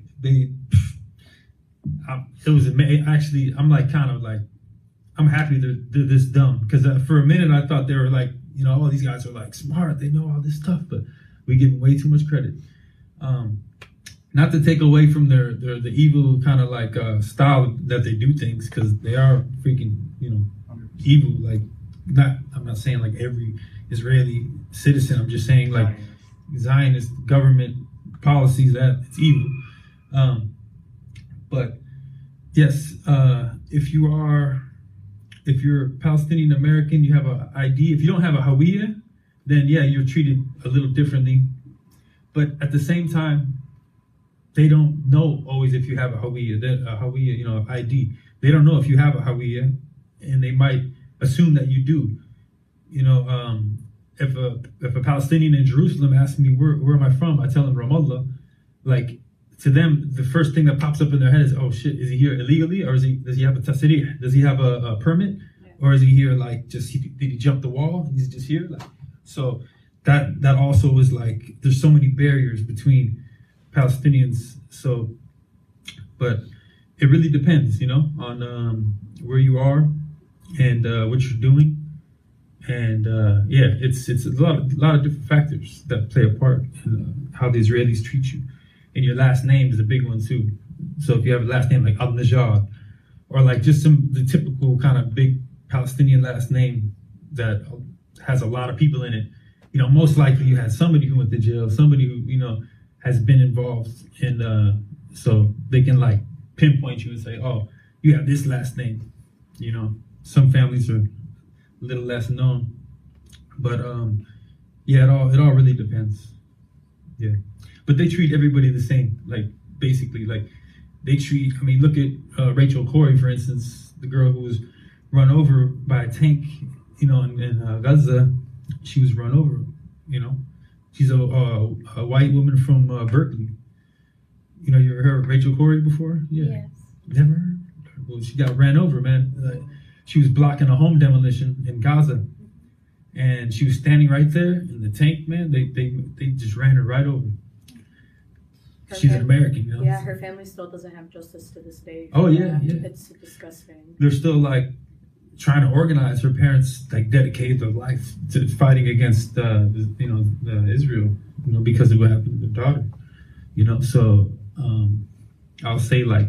I'm happy they're this dumb because for a minute I thought they were like, all these guys are like smart. They know all this stuff, but we give them way too much credit. Not to take away from the evil kind of like style that they do things, because they are freaking evil. Like I'm not saying like every Israeli citizen. I'm just saying like Zionist government policies that it's evil. But yes, if you're Palestinian American, you have an ID. If you don't have a Hawiyah, then yeah, you're treated a little differently. But at the same time, they don't know always if you have a Hawiyah, ID. They don't know if you have a Hawiyah, and they might assume that you do. If a Palestinian in Jerusalem asks me where am I from, I tell them Ramallah. Like to them, the first thing that pops up in their head is, oh shit, is he here illegally, or does he have a tasrih? Does he have a permit, or is he here like did he jump the wall? He's just here, like so. That also is like there's so many barriers between Palestinians. So, but it really depends, on where you are and what you're doing, and it's a lot of different factors that play a part in how the Israelis treat you. And your last name is a big one too. So if you have a last name like Al-Najjar, or like just the typical kind of big Palestinian last name that has a lot of people in it. Most likely you had somebody who went to jail, somebody who, has been involved in, so they can like pinpoint you and say, oh, you have this last name. Some families are a little less known, but it all really depends. Yeah. But they treat everybody the same, like basically, like they treat, look at Rachel Corrie, for instance, the girl who was run over by a tank, in Gaza. She was run over, She's a white woman from Berkeley. You ever heard of Rachel Corrie before? Yeah. Yes. Never heard? Well, she got ran over, man. She was blocking a home demolition in Gaza. And she was standing right there in the tank, man. They just ran her right over. She's an American, Yeah, her family still doesn't have justice to this day. Oh, yeah. It's disgusting. They're still like trying to organize. Her parents like dedicated their life to fighting against Israel, because of what happened to their daughter. So I'll say like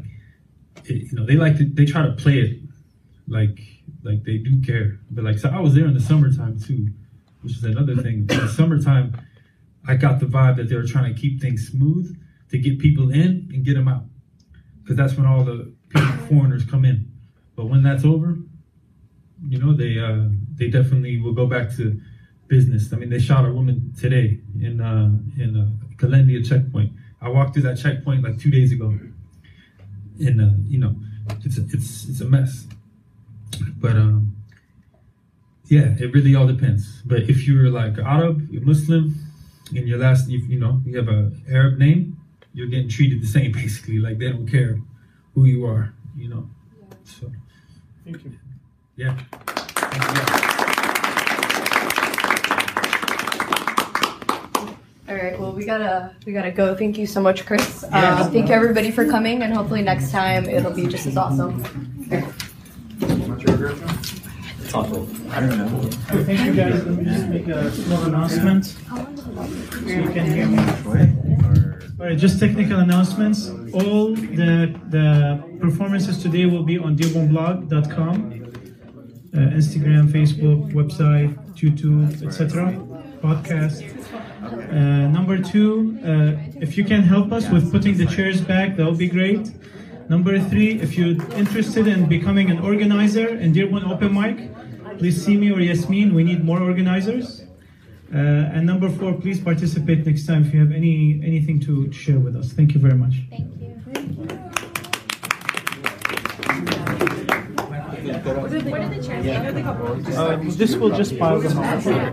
they try to play it like they do care, but like so I was there in the summertime too, which is another thing. In the summertime, I got the vibe that they were trying to keep things smooth to get people in and get them out, because that's when all the foreigners come in. But when that's over, you know, they definitely will go back to business. I mean, they shot a woman today in Kalendia checkpoint. I walked through that checkpoint like 2 days ago, and you know, it's a mess. But yeah, it really all depends. But if you're like Arab, you're Muslim, and your last, you know, you have an Arab name, you're getting treated the same basically. Like they don't care who you are, you know. So thank you. Yeah. All right, well, we gotta go. Thank you so much, Chris. Thank you everybody for coming, and hopefully next time it'll be just as awesome. I don't know. Thank you guys. Let me just make a small announcement so you can hear me. All right, just technical announcements. All the performances today will be on dearbornblog.com, Instagram, Facebook, website, YouTube, etc. Podcast. Number 2, if you can help us with putting the chairs back, that would be great. Number 3, if you're interested in becoming an organizer in Dearborn Open Mic, please see me or Yasmin. We need more organizers. And number 4, please participate next time if you have anything to share with us. Thank you very much. Thank you. This will just pile them up.